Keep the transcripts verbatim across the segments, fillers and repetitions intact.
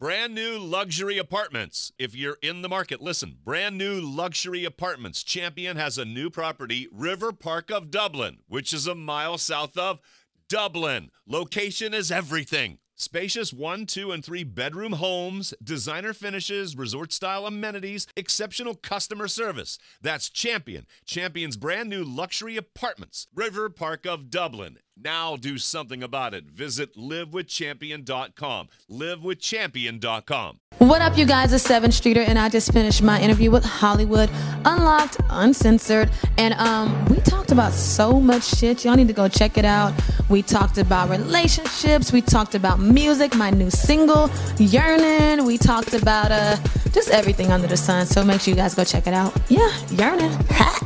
Brand new luxury apartments. If you're in the market, listen. Brand new luxury apartments. Champion has a new property, River Park of Dublin, which is a mile south of Dublin. Location is everything. Spacious one, two, and three bedroom homes, designer finishes, resort-style amenities, exceptional customer service. That's Champion. Champion's brand new luxury apartments. River Park of Dublin. Now do something about it. Visit live with champion dot com. live with champion dot com. What up, you guys? It's Seven Streeter, and I just finished my interview with Hollywood Unlocked, Uncensored, and um, we talked about so much shit. Y'all need to go check it out. We talked about relationships. We talked about music, my new single, Yearning. We talked about uh, just everything under the sun, so make sure you guys go check it out. Yeah, Yearning. Ha!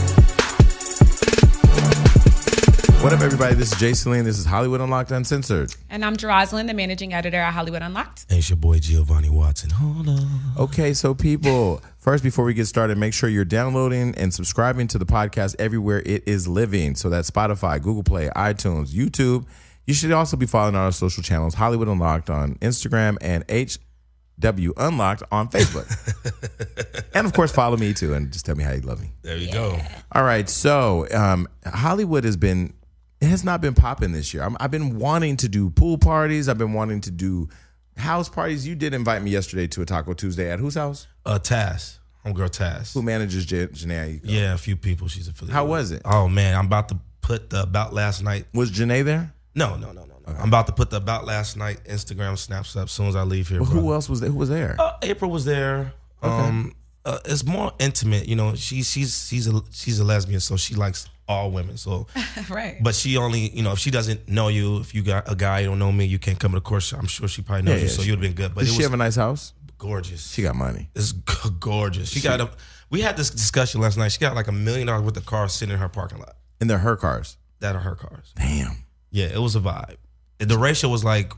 What up, everybody? This is Jay Celine. This is Hollywood Unlocked Uncensored. And I'm Jeroslyn, the managing editor at Hollywood Unlocked. And it's your boy Giovanni Watson. Hold on. Okay, so people, first, before we get started, make sure you're downloading and subscribing to the podcast everywhere it is living. So that's Spotify, Google Play, iTunes, YouTube. You should also be following our social channels, Hollywood Unlocked on Instagram and H W Unlocked on Facebook. And, of course, follow me, too, and just tell me how you love me. There you yeah. go. All right, so um, Hollywood has been... It has not been popping this year. I'm, I've been wanting to do pool parties. I've been wanting to do house parties. You did invite me yesterday to a Taco Tuesday at whose house? Uh, Taz. Homegirl Taz. Who manages J- Janae? Yeah, a few people. She's affiliated. How was it? Oh, man. I'm about to put the About Last Night. Was Janae there? No, no, no, no. no. Okay. I'm about to put the About Last Night Instagram snaps up as soon as I leave here. But brother. Who else was there? Who was there? Uh, April was there. Okay. Um, uh, it's more intimate. You know, she, she's she's a she's a lesbian, so she likes all women. So right. But she only, you know, if she doesn't know you, if you got a guy you don't know me, you can't come to the course. I'm sure she probably knows yeah, you, yeah, so you'd have been good. But Does it she was have a nice house? Gorgeous. She got money. It's g- gorgeous. She, she got a. We had this discussion last night. She got like a million dollars worth of cars sitting in her parking lot. And they're her cars. That are her cars. Damn. Yeah, it was a vibe. The ratio was like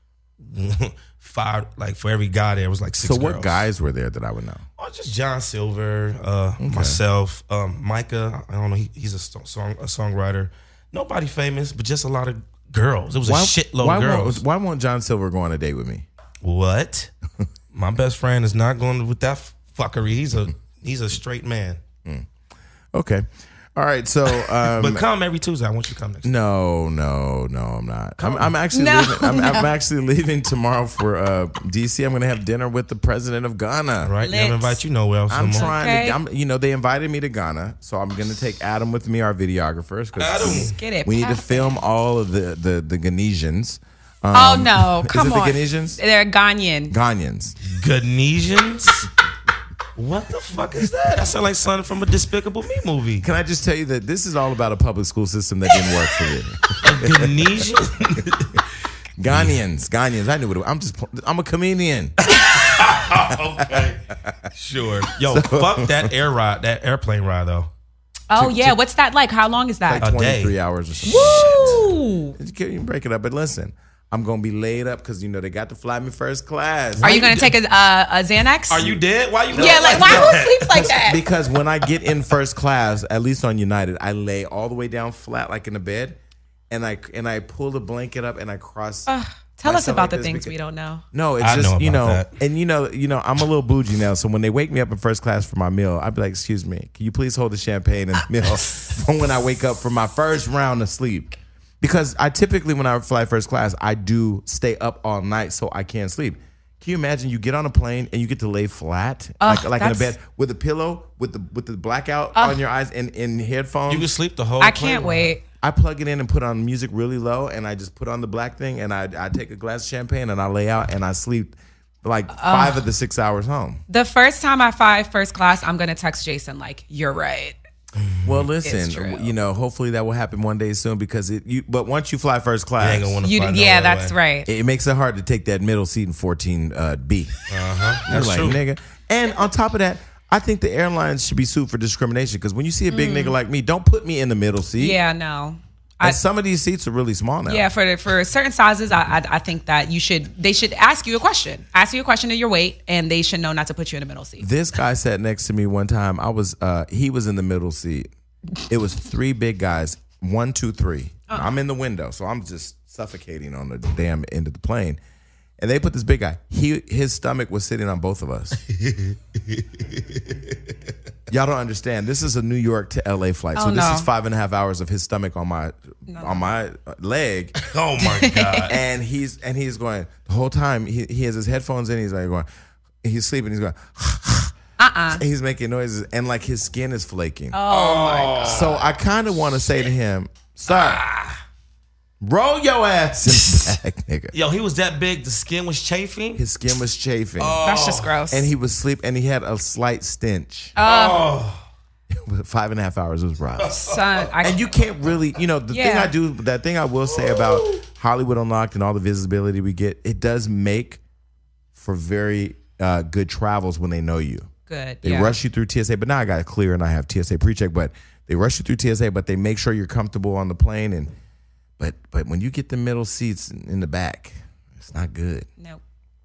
five. Like for every guy there was like six. So what girls. guys were there that I would know? Oh, just John Silver, uh, okay. myself, um, Micah. I don't know. He, he's a song a songwriter. Nobody famous, but just a lot of girls. It was why, a shitload why of girls. Won't, why won't John Silver go on a date with me? What? My best friend is not going with that fuckery. He's a he's a straight man. Mm. Okay. All right, so um, but come every Tuesday. I want you to come next. No, no, no, I'm not. I'm, I'm actually no, leaving. I'm, no. I'm actually leaving tomorrow for uh, D C. I'm going to have dinner with the president of Ghana. Right, never invite you nowhere else. I'm no trying okay. to. I'm, you know, they invited me to Ghana, so I'm going to take Adam with me, our videographers. Adam, we, get it. We need to film all of the the the Ghanesians. Um, oh no! Come is it on, the Ghanesians? They're Ghanaian. Ghanaians. Ghanesians. What the fuck is that? That sounds like something from a Despicable Me movie. Can I just tell you that this is all about a public school system that didn't work for me? Ghanesian? Ghanaians. Ghanaians. I knew what it was. I'm just, I'm a comedian. Okay. Sure. Yo, so, fuck that air ride, that airplane ride, though. Oh, to, yeah. to, What's that like? How long is that? Like twenty-three hours or something. Woo! You can break it up, but listen. I'm going to be laid up because, you know, they got to fly me first class. Are you going to take a, uh, a Xanax? Are you dead? Why you? Yeah, like, why who sleeps like that? Because when I get in first class, at least on United, I lay all the way down flat like in a bed, and I and I pull the blanket up and I cross. Uh, tell us about like the this things because, we don't know. No, it's I just, know you know, that. and you know, you know, I'm a little bougie now, so when they wake me up in first class for my meal, I'd be like, excuse me, can you please hold the champagne and the meal from when I wake up from my first round of sleep? Because I typically, when I fly first class, I do stay up all night so I can't sleep. Can you imagine you get on a plane and you get to lay flat, uh, like, like in a bed with a pillow, with the with the blackout uh, on your eyes and, and headphones? You can sleep the whole I plane. can't wait. I plug it in and put on music really low, and I just put on the black thing, and I I take a glass of champagne, and I lay out, and I sleep like five uh, of the six hours home. The first time I fly first class, I'm going to text Jason like, you're right. Well, listen, you know, hopefully that will happen one day soon because it. You, but once you fly first class, you ain't gonna wanna you, fly yeah, no that's way. right. It, it makes it hard to take that middle seat in fourteen B. Uh-huh. You're That's like, true. nigga. And on top of that, I think the airlines should be sued for discrimination because when you see a big mm. nigga like me, don't put me in the middle seat. Yeah, no. And I, some of these seats are really small now. Yeah, for for certain sizes, I, I I think that you should they should ask you a question, ask you a question of your weight, and they should know not to put you in the middle seat. This guy sat next to me one time. I was uh, he was in the middle seat. It was three big guys, one, two, three. Uh-uh. I'm in the window, so I'm just suffocating on the damn end of the plane. and they put this big guy. He his stomach was sitting on both of us. Y'all don't understand. This is a New York to L A flight, so Oh, this no. is five and a half hours of his stomach on my on my leg. Oh my God. And he's and he's going the whole time. He he has his headphones in. He's like going. He's sleeping. He's going. Uh-uh. He's making noises, and like his skin is flaking. Oh, my God. So I kind of want to say to him, "Sir, roll your ass in the back, nigga." Yo, he was that big. The skin was chafing. His skin was chafing, That's just gross. and he was sleep, and he had a slight stench. Oh. Five and a half hours was rough. Son, I, And you can't really, you know, the thing Yeah. I do, that thing I will say about Hollywood Unlocked and all the visibility we get, it does make for very uh, good travels when they know you. good. They yeah. rush you through T S A, but now I got it clear and I have T S A pre-check, but they rush you through T S A, but they make sure you're comfortable on the plane. And but but when you get the middle seats in the back, it's not good. Nope.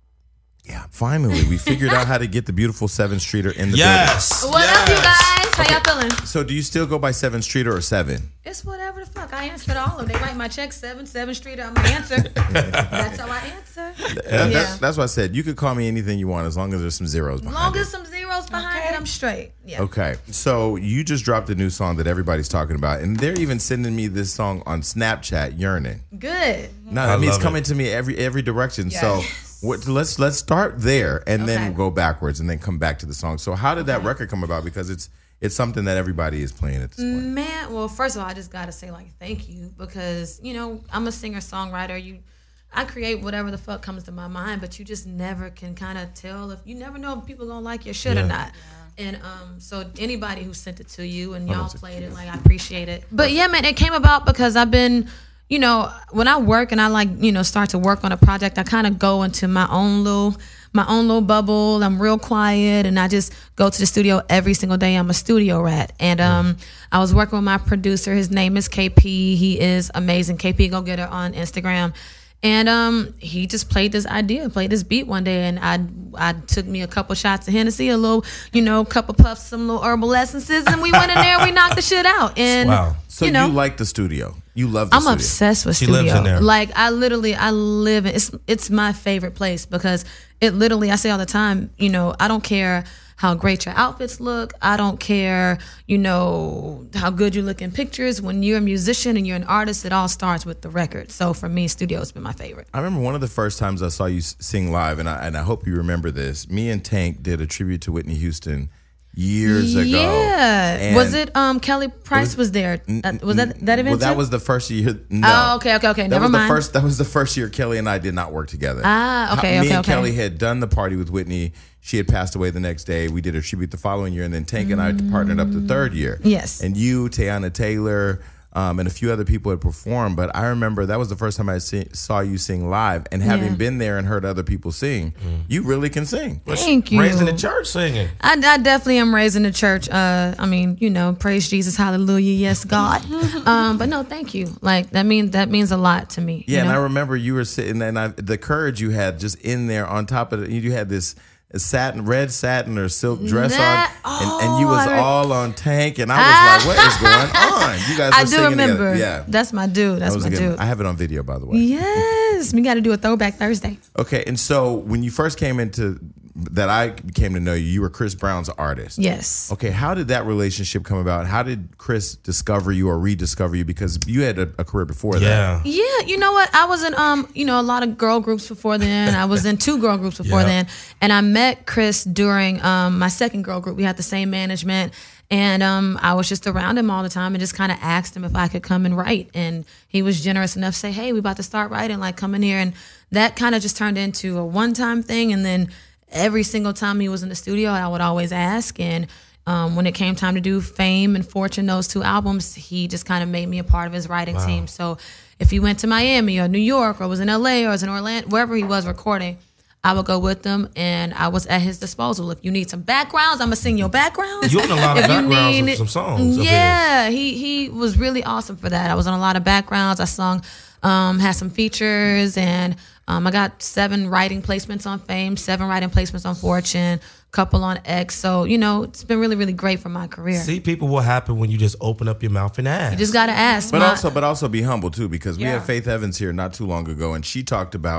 Yeah, finally, we figured out how to get the beautiful seventh Streeter in the Yes. What up, you guys? How y'all feeling? building. So do you still go by seventh Streeter or seven? It's whatever the fuck. I answered all of them. They write my check seven, seven Street. I'm gonna answer. That's how I answer. That- Yeah. that- that's what I said. You could call me anything you want as long as there's some zeros As behind long it. as some zeros behind Okay. it, I'm straight. Yeah. Okay, so you just dropped a new song that everybody's talking about, and they're even sending me this song on Snapchat, "Yearning." Good. No, I that means love coming it. to me every every direction. Yes. So what, let's let's start there and then Okay. we'll go backwards and then come back to the song. So how did that record come about? Because it's it's something that everybody is playing at this point. Man, well, first of all, I just gotta say like thank you because you know I'm a singer songwriter. You, I create whatever the fuck comes to my mind, but you just never can kind of tell if you never know if people gonna like your shit or not. And um, so anybody who sent it to you and y'all played it, like I appreciate it. But yeah, man, it came about because I've been, you know, when I work and I like, you know, start to work on a project, I kind of go into my own little, my own little bubble. I'm real quiet and I just go to the studio every single day. I'm a studio rat. And um, I was working with my producer. His name is K P. He is amazing. K P, go get her on Instagram. And um, he just played this idea, played this beat one day, and I I took me a couple shots of Hennessy, a little, you know, couple puffs, some little herbal essences, and we went in there and we knocked the shit out. And Wow. So you know, you like the studio? You love the I'm studio? obsessed with She studio. lives in there. Like I literally, I live in. It's it's my favorite place because it literally. I say all the time. You know, I don't care how great your outfits look. I don't care, you know, how good you look in pictures. When you're a musician and you're an artist, it all starts with the record. So for me, studio's been my favorite. I remember one of the first times I saw you s- sing live, and I and I hope you remember this. Me and Tank did a tribute to Whitney Houston years ago. Yeah. And Was it um Kelly Price was, there? Uh, was that that event Well, that too? was the first year. No. Oh, okay, okay, okay. That Never was mind. the first. That was the first year Kelly and I did not work together. Ah, okay, Me okay, and okay. Kelly had done the party with Whitney. She had passed away the next day. We did a tribute the following year, and then Tank and I partnered up the third year. Yes. And you, Teyana Taylor, um, and a few other people had performed. But I remember that was the first time I see, saw you sing live. And having Yeah. been there and heard other people sing, you really can sing. Thank you. Raised in the church singing. I, I definitely am raised in the church. Uh, I mean, you know, praise Jesus, hallelujah, yes, God. um, but no, thank you. Like that means that means a lot to me. Yeah, you and know? I remember you were sitting, and I, the courage you had just in there on top of it. You had this satin, red satin or silk dress That- on, and, and you oh, was I re- all on Tank, and I was like, "What is going on?" You guys were I do singing remember. together. Yeah, That's my dude. That's that was my a good. dude. I have it on video, by the way. Yes, we got to do a throwback Thursday. Okay, and so when you first came into that, I came to know you. You were Chris Brown's artist. Yes. Okay, how did that relationship come about? How did Chris discover you or rediscover you? Because you had a, a career before that. Yeah. Yeah, you know what? I was in um, you know, a lot of girl groups before then. I was in two girl groups before Yeah. then, and I met Chris during um my second girl group. We had the same management, and um I was just around him all the time and just kind of asked him if I could come and write, and he was generous enough to say, "Hey, we about to start writing. Like, come in here." And that kind of just turned into a one time thing, and then every single time he was in the studio, I would always ask. And um, when it came time to do Fame and Fortune, those two albums, he just kind of made me a part of his writing team. So if he went to Miami or New York or was in L A or was in Orlando, wherever he was recording, I would go with them, and I was at his disposal. If you need some backgrounds, I'm gonna sing your backgrounds. You own a lot of If you backgrounds need- of some songs. of Yeah, he he was really awesome for that. I was on a lot of backgrounds. I sung, um, had some features, and um, I got seven writing placements on Fame, seven writing placements on Fortune, couple on X. So you know, it's been really really great for my career. his. See, people will happen when you just open up your mouth and ask. You just gotta ask. But My- also, but also be humble too, because we Yeah. had Faith Evans here not too long ago, and she talked about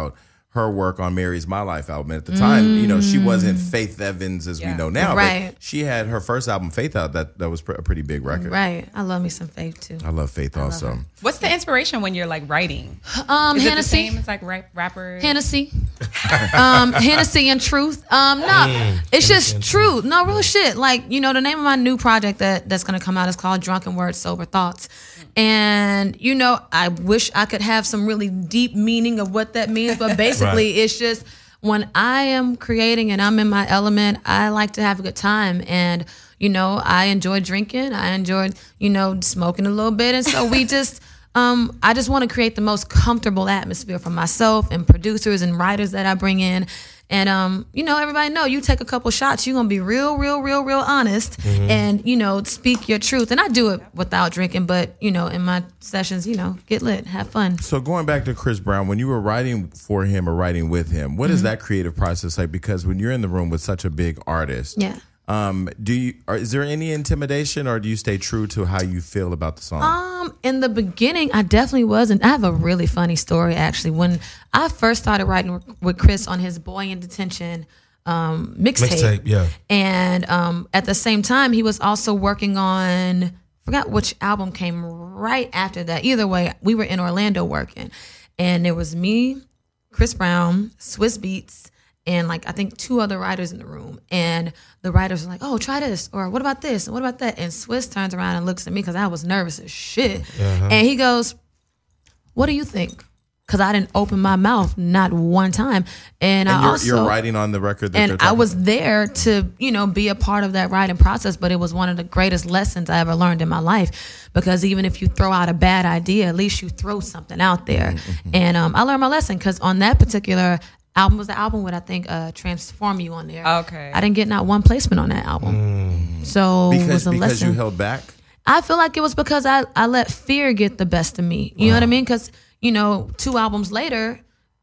her work on Mary's My Life album. At the time, mm. you know, she wasn't Faith Evans as yeah. we know now, right. but she had her first album, Faith, out. That that was a pretty big record. Right. I love me some Faith too. I love Faith I also. Love What's the inspiration when you're like writing? Um, Is Hennessy. it the same as like rap, rappers? Hennessy. um, Hennessy and Truth. Um, no, mm, it's Hennessy just truth. No, real shit. Like, you know, the name of my new project that, that's going to come out is called Drunken Words, Sober Thoughts. And, you know, I wish I could have some really deep meaning of what that means. But basically, right. it's just when I am creating and I'm in my element, I like to have a good time. And, you know, I enjoy drinking. I enjoy, you know, smoking a little bit. And so we just, um, I just want to create the most comfortable atmosphere for myself and producers and writers that I bring in. And, um, you know, everybody know you take a couple shots, you're going to be real, real, real, real honest mm-hmm. and, you know, speak your truth. And I do it without drinking, but, you know, in my sessions, you know, get lit, have fun. So going back to Chris Brown, when you were writing for him or writing with him, what mm-hmm. is that creative process like? Because when you're in the room with such a big artist, yeah. Um, do you, or is there any intimidation or do you stay true to how you feel about the song? Um, in the beginning, I definitely wasn't. I have a really funny story, actually. When I first started writing with Chris on his Boy in Detention um, mixtape. Mixtape, yeah. And um, at the same time, he was also working on, I forgot which album came right after that. Either way, we were in Orlando working. And there was me, Chris Brown, Swiss Beats, and like I think two other writers in the room. And the writers were like, oh, try this. Or what about this? And what about that? And Swiss turns around and looks at me because I was nervous as shit. Uh-huh. And he goes, what do you think? Because I didn't open my mouth not one time. And, and I you're, also, you're writing on the record that and they're talking I was about. there to, you know, be a part of that writing process. But it was one of the greatest lessons I ever learned in my life. Because even if you throw out a bad idea, at least you throw something out there. Mm-hmm. And um, I learned my lesson because on that particular album was the album with I think uh, Transform You on there. Okay. I didn't get not one placement on that album. Mm. So because, it was a because lesson. you held back? I feel like it was because I, I let fear get the best of me. You wow. know what I mean? Because, you know, two albums later,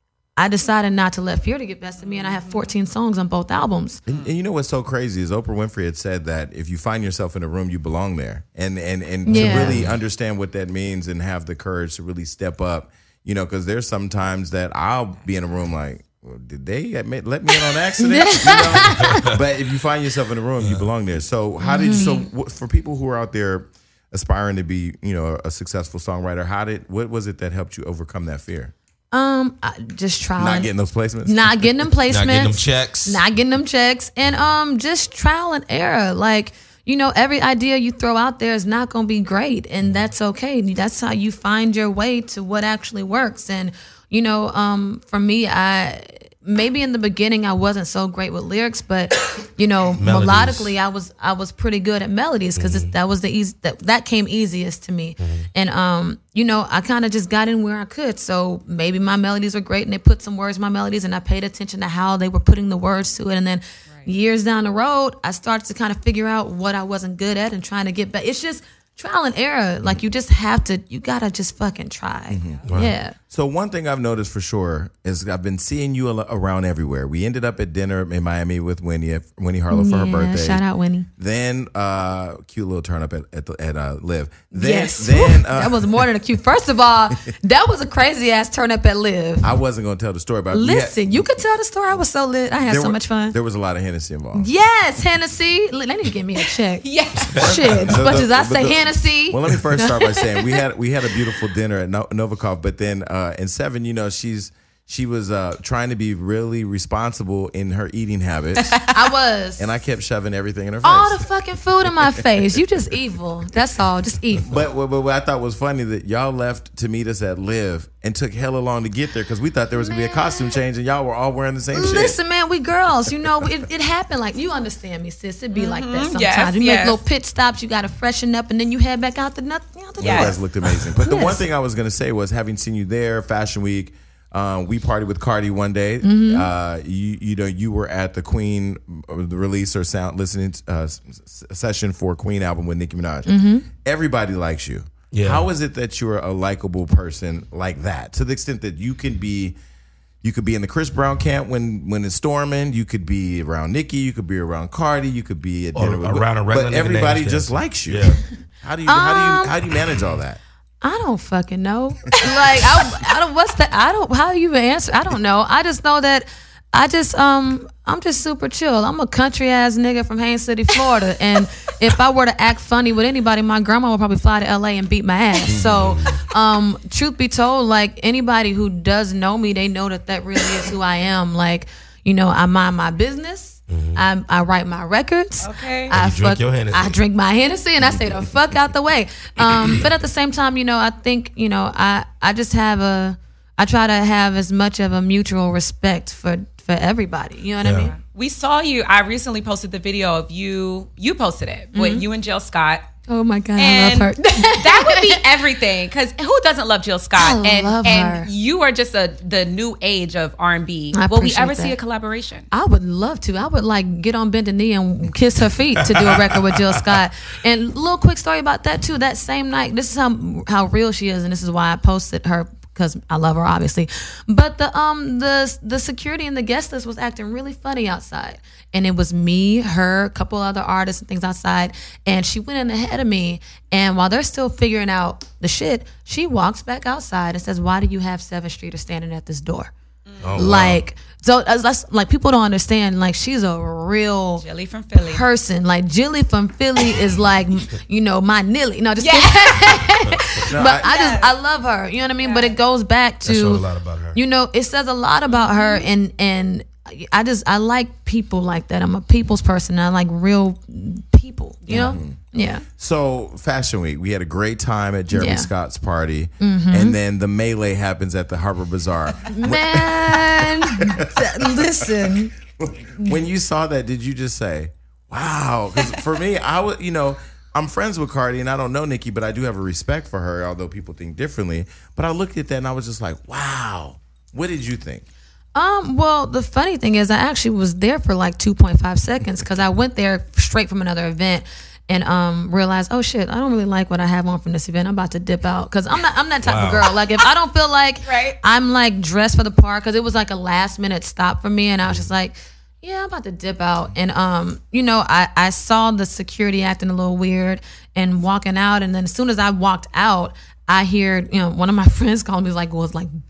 I decided not to let fear to get best of me, and I have fourteen songs on both albums. And, and you know what's so crazy is Oprah Winfrey had said that if you find yourself in a room, you belong there. And, and, and yeah. to really understand what that means and have the courage to really step up, you know, because there's sometimes that I'll be in a room like, well, did they admit, let me in on accident? You know? But if you find yourself in a room, you belong there. So how did you, so for people who are out there aspiring to be, you know, a successful songwriter, how did, what was it that helped you overcome that fear? Um, I just trial. Not getting those placements? Not getting them placements. Not getting them checks. Not getting them checks. And um, just trial and error. Like, you know, every idea you throw out there is not going to be great. And that's okay. That's how you find your way to what actually works. And, you know, um, for me, I maybe in the beginning I wasn't so great with lyrics, but you know, melodies. melodically I was I was pretty good at melodies because mm-hmm. that was the easy that that came easiest to me. Mm-hmm. And um, you know, I kind of just got in where I could. So maybe my melodies were great, and they put some words in my melodies, and I paid attention to how they were putting the words to it, and then. Right. Years down the road, I started to kind of figure out what I wasn't good at and trying to get back. It's just trial and error. Like you just have to, you gotta just fucking try. Mm-hmm. Wow. Yeah. So one thing I've noticed for sure is I've been seeing you around everywhere. We ended up at dinner in Miami with Winnie, Winnie Harlow for yeah, her birthday. Shout out Winnie. Then uh, cute little turn up at at, the, at uh, Live. Then, yes. Then uh, that was more than a cute. First of all, that was a crazy ass turn up at Live. I wasn't gonna tell the story, but listen, had, you could tell the story. I was so lit. I had so were, much fun. There was a lot of Hennessy involved. Yes, Hennessy. They need to give me a check. Yes. Shit. As so much the, as I say the, Hennessy. Well, let me first start by saying we had we had a beautiful dinner at no- Novikov, but then uh, in seven, you know, she's she was uh, trying to be really responsible in her eating habits. I was, and I kept shoving everything in her face. All the fucking food in my face. You just evil. That's all. Just evil. But, but, but what I thought was funny that y'all left to meet us at Live and took hella long to get there because we thought there was gonna man. be a costume change and y'all were all wearing the same shit. Listen, man, we girls. You know, it, it happened. Like you understand me, sis. It be mm-hmm. like that sometimes. Yes, you yes. make little pit stops. You got to freshen up, and then you head back out the nothing. You, know, you guys looked amazing. But the yes. one thing I was gonna say was having seen you there, Fashion Week. Um, we partied with Cardi one day. Mm-hmm. Uh, you you know you were at the Queen the release or sound listening uh, s- session for Queen album with Nicki Minaj. Mm-hmm. Everybody likes you. Yeah. How is it that you're a likable person like that? To the extent that you can be, you could be in the Chris Brown camp when when it's storming. You could be around Nicki. You could be around Cardi. You could be at dinner or with around a regular but nigga everybody named just Stan. likes you. Yeah. How do you um, how do you how do you manage all that? I don't fucking know. Like, I, I don't. What's the? I don't. How do you even answer? I don't know. I just know that I just um I'm just super chill. I'm a country ass nigga from Haines City, Florida, and if I were to act funny with anybody, my grandma would probably fly to L A and beat my ass. So, um, truth be told, like anybody who does know me, they know that that really is who I am. Like, you know, I mind my business. Mm-hmm. I, I write my records. Okay. I you drink fuck, your Hennessy. I drink my Hennessy and I say the fuck out the way. Um, but at the same time, you know, I think, you know, I, I just have a, I try to have as much of a mutual respect for, for everybody. You know what Yeah. I mean? We saw you. I recently posted the video of you. You posted it with Mm-hmm. you and Jill Scott. Oh my God, And I love her. that would be everything. Because who doesn't love Jill Scott? I and love and her. you are just a the new age of R and B. I Will we appreciate ever see that. a collaboration? I would love to. I would like get on bended knee and kiss her feet to do a record with Jill Scott. And a little quick story about that too. That same night, this is how how real she is, and this is why I posted her because I love her obviously. But the um the the security and the guest list was acting really funny outside, and it was me, her, a couple other artists and things outside, and she went in ahead of me. And while they're still figuring out the shit, she walks back outside and says, "Why do you have seventh Streeters standing at this door?" Oh, wow. Like, so as that's like people don't understand. Like, she's a real Jilly from Philly. person. Like, Jilly from Philly is like, you know, my Nilly. No, just Yeah. kidding. No, but I- I, just I love her. You know what I mean? But it goes back That showed a to, lot about her. you know, it says a lot about her, and and I just I like people like that. I'm a people's person. I like real people. You know? Yeah. So Fashion Week, we had a great time at Jeremy Yeah. Scott's party, and then the melee happens at the Harper Bazaar. Man, listen. When you saw that, did you just say, "Wow"? Because for me, I would, you know, I'm friends with Cardi, and I don't know Nicki, but I do have a respect for her, although people think differently. But I looked at that and I was just like, "Wow." What did you think? Um, well, the funny thing is I actually was there for like two point five seconds because I went there straight from another event and um realized, oh shit, I don't really like what I have on from this event. I'm about to dip out because I'm not I'm that type Wow. of girl. Like if I don't feel like Right. I'm like dressed for the part, because it was like a last minute stop for me, and I was just like, yeah, I'm about to dip out. And um, you know, I I saw the security acting a little weird and walking out, and then as soon as I walked out, I hear, you know, one of my friends called me like, was like,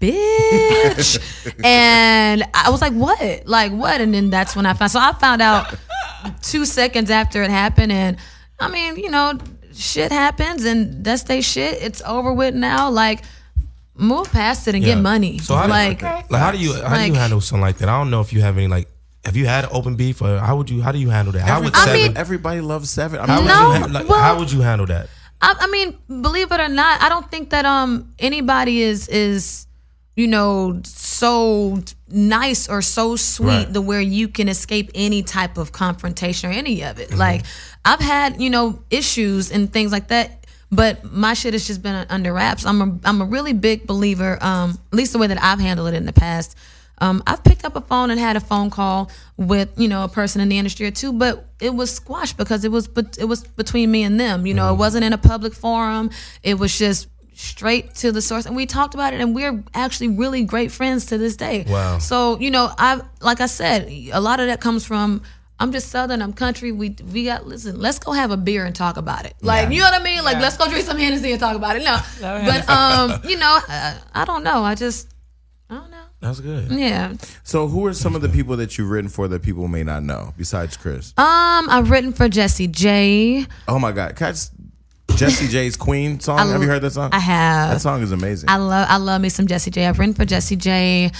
bitch. And I was like, what? Like, what? And then that's when I found, so I found out two seconds after it happened. And I mean, you know, shit happens and that's they shit. It's over with now. Like, move past it and Yeah. get money. So how do, like, like, how do you how do like- you handle something like that? I don't know if you have any like. Have you had open beef, or how would you how do you handle that? How would I seven? mean- Everybody loves Seven. I how mean, would No, you ha- like, well- how would you handle that? I, I mean, believe it or not, I don't think that um anybody is is you know so nice or so sweet Right. to where you can escape any type of confrontation or any of it. Like I've had you know issues and things like that, but my shit has just been under wraps. I'm a I'm a really big believer, um, at least the way that I've handled it in the past. Um, I've picked up a phone and had a phone call with, you know, a person in the industry or two, but it was squashed because it was bet- it was between me and them. You know, it wasn't in a public forum. It was just straight to the source, and we talked about it, and we're actually really great friends to this day. Wow. So you know, I like I said, a lot of that comes from. I'm just Southern. I'm country. We we got listen. Let's go have a beer and talk about it. Like you know what I mean. Like let's go drink some Hennessy and talk about it. No, but um, you know, I, I don't know. I just I don't know. That's good. Yeah. so who are some of the people that you've written for that people may not know besides Chris? Um, I've written for Jessie J. Oh my God, can I just, Jessie J's Queen song. I Have you l- heard that song? I have. That song is amazing. I love I love me some Jessie J. I've written for Jessie J.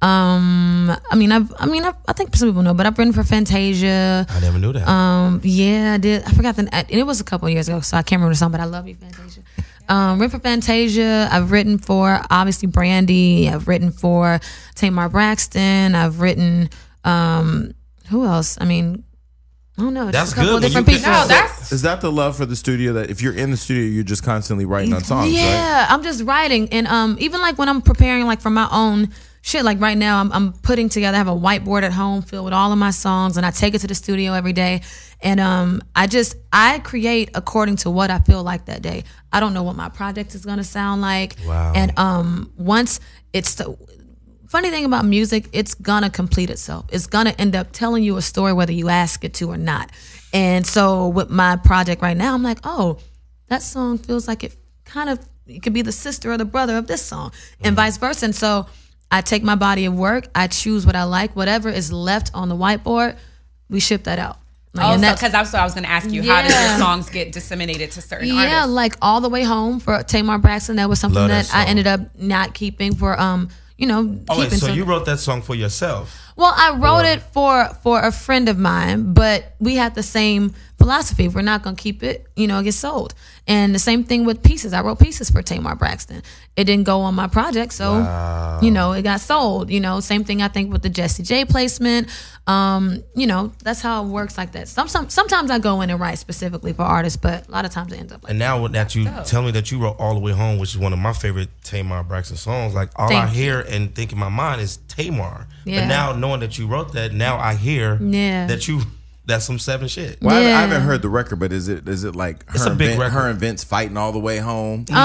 Um, I mean I've I mean I've, I think some people know, but I've written for Fantasia. I never knew that. Um, yeah, I did. I forgot the. And it was a couple of years ago, so I can't remember the song. But I love you, Fantasia. Um, written for Fantasia. I've written for obviously Brandy. I've written for Tamar Braxton. I've written um, who else? I mean, I don't know. Just That's a couple good of when different you people. can- No, that's Is that the love for the studio that if you're in the studio, you're just constantly writing on songs, right? Yeah, I'm just writing, and um, even like when I'm preparing, like for my own shit, like right now, I'm I'm putting together. I have a whiteboard at home filled with all of my songs, and I take it to the studio every day, and um, I just I create according to what I feel like that day. I don't know what my project is gonna sound like, Wow. and um, once it's the funny thing about music, it's gonna complete itself. It's gonna end up telling you a story whether you ask it to or not. And so with my project right now, I'm like, oh, that song feels like it kind of it could be the sister or the brother of this song, and mm-hmm. vice versa. And so I take my body of work, I choose what I like, whatever is left on the whiteboard, we ship that out. Like, oh, so because I was, so I was going to ask you, yeah. how did your songs get disseminated to certain yeah, artists? Yeah, like All the Way Home for Tamar Braxton. That was something Love that, that I ended up not keeping for, um, you know. Oh, wait, so some, you wrote that song for yourself? Well, I wrote or, it for for a friend of mine, but we had the same philosophy. If we're not going to keep it, you know, it gets sold. And the same thing with Pieces. I wrote Pieces for Tamar Braxton. It didn't go on my project, so, wow. you know, it got sold. You know, same thing I think with the Jessie J placement. Um, you know, that's how it works like that. Some, some Sometimes I go in and write specifically for artists, but a lot of times it ends up like And now that. that you so. tell me that you wrote All the Way Home, which is one of my favorite Tamar Braxton songs, like all Thank I hear you. and think in my mind is Tamar. Yeah. But now knowing that you wrote that, now I hear Yeah. that you that's some seven shit. Well, I, Yeah. I haven't heard the record, but is it is it like her, It's a and big Vin- record. her and Vince fighting all the way home? Um,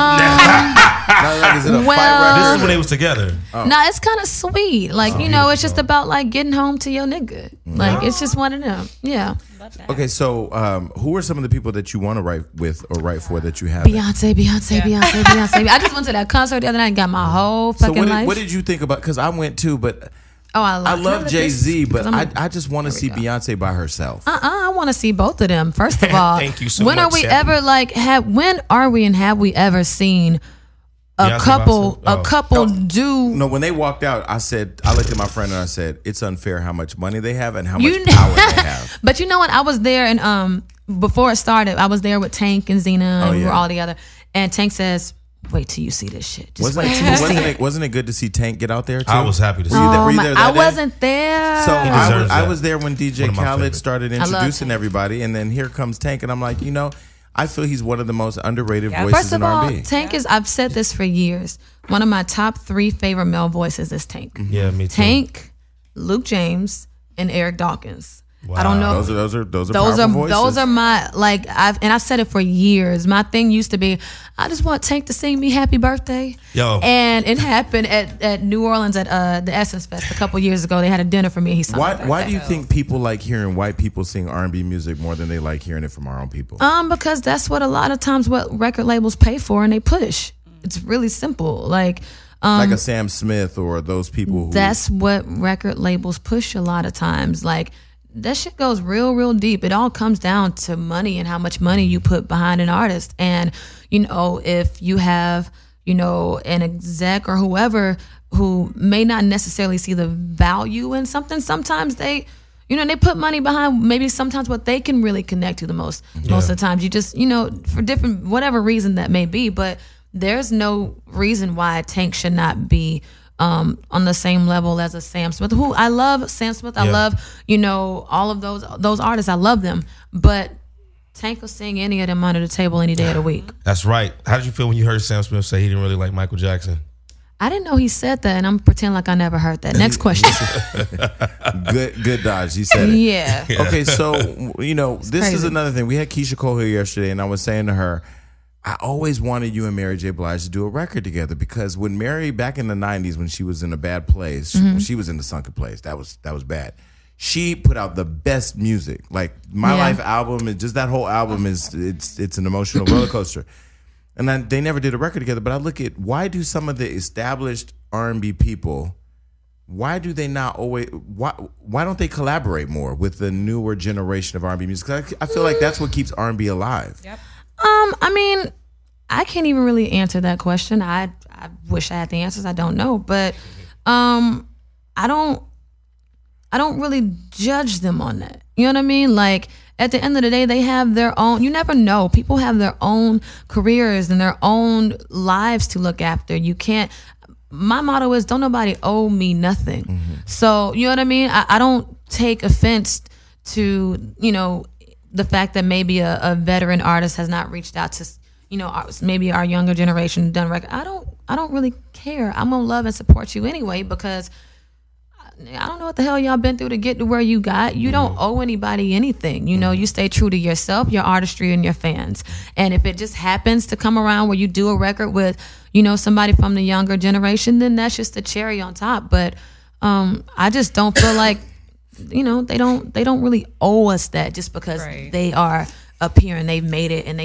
No, like, is it a well- fight This record? is when they was together. Nah, it's kind of sweet. Like, you know, it's just about like getting home to your nigga. Like, it's just one of them. Yeah. Okay, so um, who are some of the people that you want to write with or write for that you haven't? Beyonce, Beyonce, Beyonce, Beyonce. I just went to that concert the other night and got my whole So fucking what did, life. what did you think about? Because I went too, but oh, I love, I love Jay Z, but I, I just want to There see we go. Beyonce by herself. Uh-uh, I want to see both of them. First of all, Thank you so when much, are we Sally. ever like have? When are we and have we ever seen a Beyonce couple by herself? a couple No. do? No, when they walked out, I said, I looked at my friend and I said, it's unfair how much money they have and how much You know- power they have. But you know what? I was there and um before it started, I was there with Tank and Zena, and Oh, we were yeah. all together. And Tank says, "Wait till you see this shit. Just Wasn't wait it, till you see wasn't it." it? Wasn't it good to see Tank get out there too? I was happy to see Were you that. there, were Oh you my- there I that day? wasn't there. So I was, deserves I that. was there when D J One of my Khaled favorites. started love introducing Tank. everybody, and then here comes Tank, and I'm like, you know, I feel he's one of the most underrated Yeah. voices First of in all, R and B. Tank is, I've said this for years, one of my top three favorite male voices is Tank. Yeah, me too. Tank, Luke James, and Eric Dawkins. I don't know. Those are those are those are Those powerful are voices. those are my like I've and I've said it for years. My thing used to be, I just want Tank to sing me happy birthday. Yo. And it happened at, at New Orleans at uh, the Essence Fest a couple years ago. They had a dinner for me. He sung Why my why birthday. do you think people like hearing white people sing R and B music more than they like hearing it from our own people? Um, because that's what a lot of times what record labels pay for and they push. It's really simple. Like um, like a Sam Smith or those people who that's what record labels push a lot of times. Like that shit goes real, real deep. It all comes down to money and how much money you put behind an artist. And, you know, if you have, you know, an exec or whoever who may not necessarily see the value in something, sometimes they, you know, they put money behind maybe sometimes what they can really connect to the most. Most of the times you just, you know, for different, whatever reason that may be. But there's no reason why Tank should not be um, on the same level as a Sam Smith, who I love. Sam Smith, I Yeah. love, you know, all of those those artists. I love them, but Tank will sing any of them under the table any day of the week. That's right. How did you feel when you heard Sam Smith say he didn't really like Michael Jackson? I didn't know he said that, and I'm pretending like I never heard that. Next question. good good dodge. He said it. Yeah. Okay, so you know, this is crazy. another thing. We had Keisha Cole here yesterday, and I was saying to her, I always wanted you and Mary J. Blige to do a record together because when Mary, back in the nineties, when she was in a bad place, Mm-hmm. when she was in the sunken place, that was that was bad. She put out the best music. Like My Yeah. Life album, and just that whole album is it's it's an emotional roller coaster. And then they never did a record together. But I look at why do some of the established R and B people, why do they not always why why don't they collaborate more with the newer generation of R and B music? 'Cause I, I feel like that's what keeps R and B alive. Yep. Um, I mean, I can't even really answer that question. I I wish I had the answers. I don't know, but um, I don't I don't really judge them on that. You know what I mean? Like at the end of the day, they have their own. You never know. People have their own careers and their own lives to look after. You can't. My motto is don't nobody owe me nothing. Mm-hmm. So you know what I mean? I, I don't take offense to, you know, the fact that maybe a, a veteran artist has not reached out to, you know, our, maybe our younger generation done record. I don't, I don't really care. I'm gonna love and support you anyway because I, I don't know what the hell y'all been through to get to where you got. You don't owe anybody anything. You know, you stay true to yourself, your artistry, and your fans. And if it just happens to come around where you do a record with, you know, somebody from the younger generation, then that's just the cherry on top. But um, I just don't feel like, you know, they don't they don't really owe us that just because Right. they are up here and they've made it and they have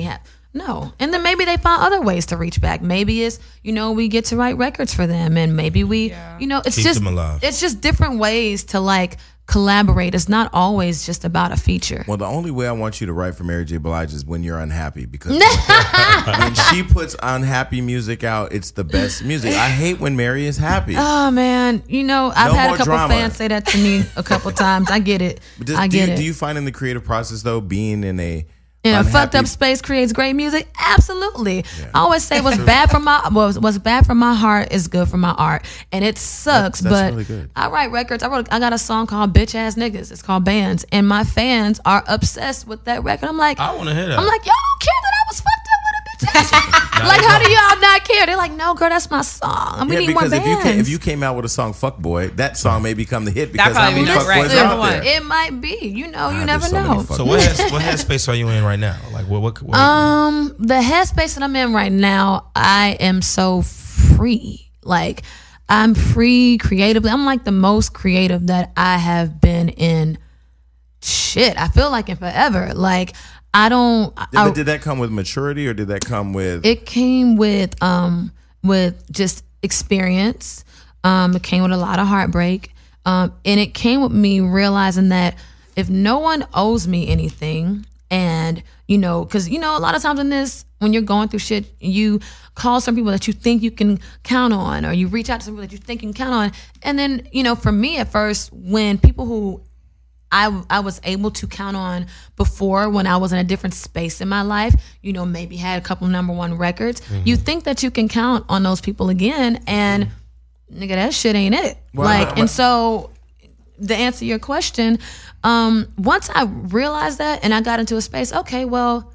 No. And then maybe they find other ways to reach back. Maybe it's, you know, we get to write records for them, and maybe we, yeah. you know, it's Keep just them alive. it's just different ways to like collaborate. It's not always just about a feature. Well, the only way I want you to write for Mary J. Blige is when you're unhappy, because when she puts unhappy music out, it's the best music. I hate when Mary is happy. Oh man, you know, I've No had a more couple drama. fans say that to me a couple times. I get it. But does- I do get you, it. Do you find in the creative process though, being in a In a unhappy- fucked up space creates great music? Absolutely. I always say what's bad for my what's, what's bad for my heart is good for my art. And it sucks, That- that's but really good. I write records. I wrote I got a song called Bitch Ass Niggas. It's called Bands. And my fans are obsessed with that record. I'm like I want to hear that. I'm like, y'all don't care that I was fucked up with a bitch ass. Like, how do y'all not care? They're like, no, girl, that's my song. And we Yeah, need more because if bands. you, came, if you came out with a song "Fuck Boy," that song may become the hit because how probably many be fuck right, boys number are out one. there? It might be. You know, you Ah, never there's so many know. fuck so boys. what head, what headspace are you in right now? Like what what, what Um, the headspace that I'm in right now, I am so free. Like, I'm free creatively. I'm like the most creative that I have been in. Shit, I feel like in forever. Like, I don't. Yeah, I, but did that come with maturity, or did that come with? it came with um with just experience. Um, it came with a lot of heartbreak. Um, and it came with me realizing that if no one owes me anything, and you know, because you know, a lot of times in this, when you're going through shit, you call some people that you think you can count on, or you reach out to some people that you think you can count on, and then you know, for me at first, when people who I, I was able to count on before, when I was in a different space in my life, you know, maybe had a couple number one records. Mm-hmm. You think that you can count on those people again, and nigga, that shit ain't it. Well, like, but- and so to answer your question, um, once I realized that and I got into a space, okay, well,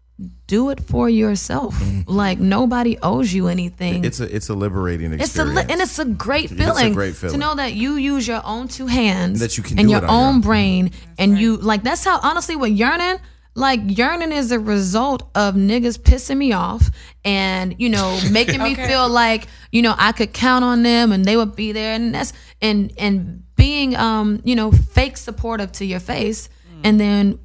do it for yourself. Like, nobody owes you anything. Mm-hmm. It's a it's a liberating It's a experience. li- and it's a great It's a feeling, great feeling. to know that you use your own two hands That you can and do your it on your own own. brain, and you like that's how honestly with yearning, like yearning is a result of niggas pissing me off and you know making me Okay. feel like you know I could count on them and they would be there, and that's and and being um you know fake supportive to your face, and then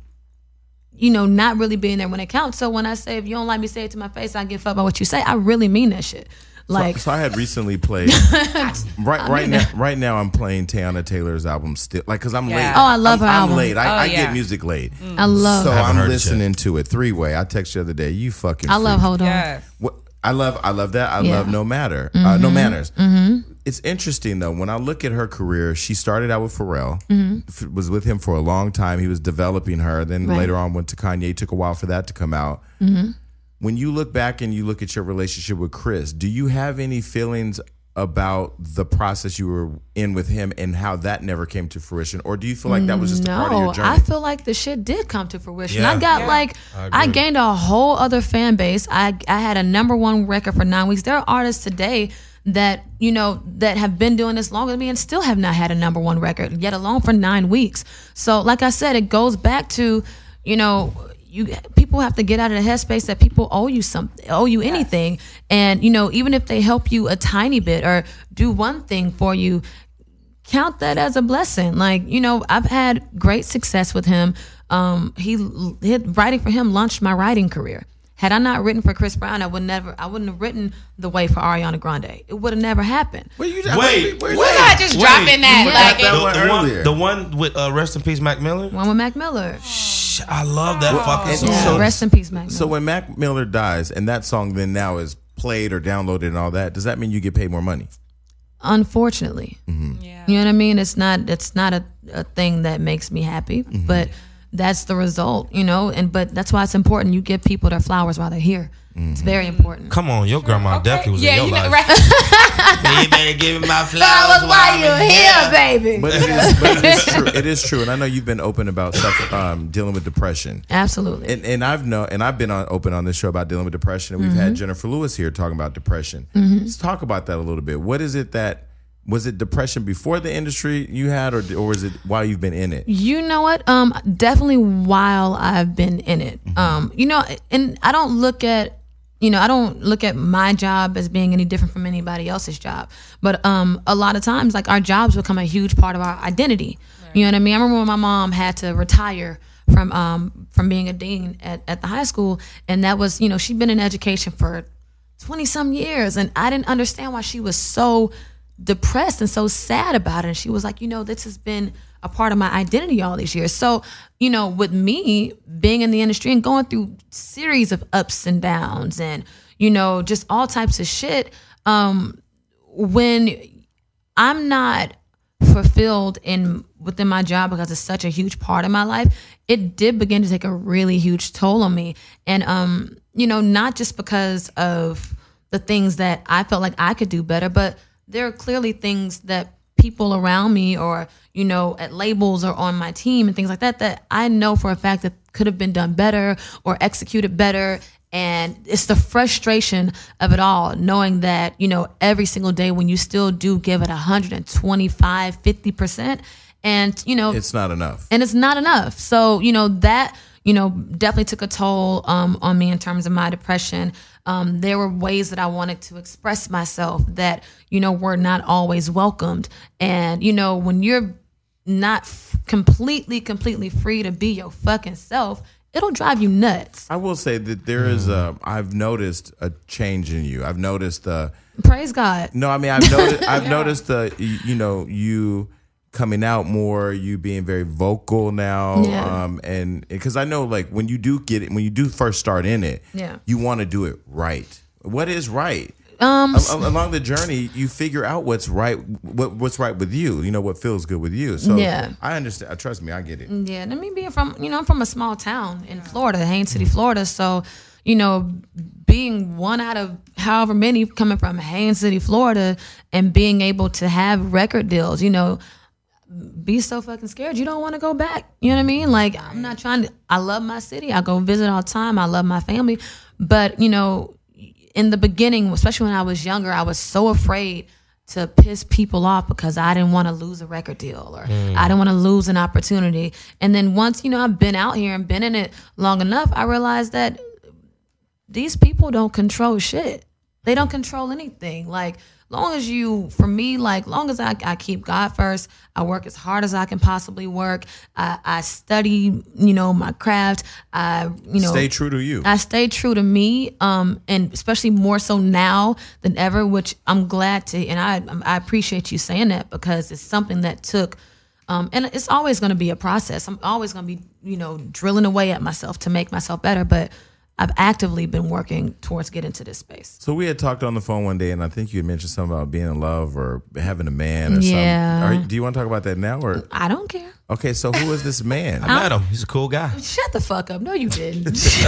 you know, not really being there when it counts. So when I say, if you don't like me, say it to my face, I give up by what you say. I really mean that shit. Like, so I had recently played right right now. Right now, I'm playing Tiana Taylor's album still, like because I'm Yeah. late. Oh, I love I'm, her I'm album. late. I, Oh, I yeah. get music late. I love, So I haven't I'm heard it listening to it three way. I texted you the other day. You fucking. I love freak. Hold On. Yes. What, I love. I love that. I Yeah. love No Matter. Uh, no Manners. Mm-hmm. It's interesting though. When I look at her career, she started out with Pharrell. F- Was with him for a long time. He was developing her. Then Right. later on went to Kanye. It took a while for that to come out. When you look back and you look at your relationship with Chris, do you have any feelings about the process you were in with him and how that never came to fruition, or do you feel like that was just a part of no, your journey? I feel like the shit did come to fruition. Yeah. I got Yeah. like, I I, agree. gained a whole other fan base. I I had a number one record for nine weeks. There are artists today that you know that have been doing this longer than me and still have not had a number one record, yet alone for nine weeks. So, like I said, it goes back to, you know. You people have to get out of the headspace that people owe you something, owe you anything, and you know even if they help you a tiny bit or do one thing for you, count that as a blessing. Like you know, I've had great success with him. Um, he, he writing for him launched my writing career. Had I not written for Chris Brown, I would never. I wouldn't have written The Way for Ariana Grande. It would have never happened. Wait, you Wait, wait, We're not just Wait, dropping that. you Like, forgot that the, one the one, earlier. the one with uh, rest in peace, Mac Miller. One with Mac Miller. Shh, I love that fucking and song. Yeah, so- rest in peace, Mac Miller. So when Mac Miller dies and that song then now is played or downloaded and all that, does that mean you get paid more money? Unfortunately, yeah. you know what I mean. It's not. It's not a, a thing that makes me happy, Mm-hmm. but that's the result, you know. And but that's why it's important. You give people their flowers while they're here. It's Mm-hmm. very important. Come on, your grandma definitely was yeah, in your you know, life. right. Man, you better give me my flowers Flowers while you're I'm here, baby. But it is, but it is true. It is true, and I know you've been open about stuff um, dealing with depression. Absolutely. And, and I've know, and I've been on, open on this show about dealing with depression. And we've Mm-hmm. had Jennifer Lewis here talking about depression. Let's talk about that a little bit. What is it that was it depression before the industry you had, or or was it while you've been in it? You know what? Um, definitely while I've been in it. Um, you know, and I don't look at, you know, I don't look at my job as being any different from anybody else's job. But um, a lot of times, like our jobs become a huge part of our identity. You know what I mean? I remember when my mom had to retire from um from being a dean at, at the high school, and that was, you know, she'd been in education for twenty some years, and I didn't understand why she was so depressed and so sad about it. And she was like, you know, this has been a part of my identity all these years. So, you know, with me being in the industry and going through series of ups and downs and, you know, just all types of shit, um, when I'm not fulfilled in within my job because it's such a huge part of my life, it did begin to take a really huge toll on me. And, um, you know, not just because of the things that I felt like I could do better, but there are clearly things that people around me or, you know, at labels or on my team and things like that, that I know for a fact that could have been done better or executed better. And it's the frustration of it all, knowing that, you know, every single day when you still do give it one twenty-five, fifty percent and, you know, It's not enough. and it's not enough. So, you know, that, you know, definitely took a toll um, on me in terms of my depression. Um, there were ways that I wanted to express myself that, you know, were not always welcomed. And, you know, when you're not f- completely, completely free to be your fucking self, it'll drive you nuts. I will say that there is a. I've noticed a change in you. I've noticed the. Praise God. No, I mean I've noticed. I've noticed the. You, you know, you coming out more. You being very vocal now. Yeah. Um, and because I know, like when you do get it, when you do first start in it, Yeah. you want to do it right. What is right? Um, A- a- along the journey, you figure out what's right. What what's right with you. You know what feels good with you. So Yeah. I understand. Trust me, I get it. Yeah, and me being from, you know, I'm from a small town in Florida, Haines City, Florida. So, you know, being one out of however many coming from Haines City, Florida, and being able to have record deals, you know, be so fucking scared you don't want to go back. You know what I mean? Like, I'm not trying to, I love my city. I go visit all the time. I love my family. But, you know, in the beginning, especially when I was younger, I was so afraid to piss people off because I didn't want to lose a record deal or Mm. I didn't want to lose an opportunity. And then once, you know, I've been out here and been in it long enough, I realized that these people don't control shit. They don't control anything. Like, long as you, for me, like, long as I, I keep God first, I work as hard as I can possibly work. I, I study, you know, my craft. I, you know, Stay true to you. I stay true to me, um, and especially more so now than ever, which I'm glad to, and I I appreciate you saying that because it's something that took, um, and it's always going to be a process. I'm always going to be, you know, drilling away at myself to make myself better, but I've actively been working towards getting to this space. So we had talked on the phone one day, and I think you had mentioned something about being in love or having a man or Yeah. something. Are, do you want to talk about that now? Or I don't care. okay, so who is this man? I met him. He's a cool guy. Shut the fuck up. No, you didn't.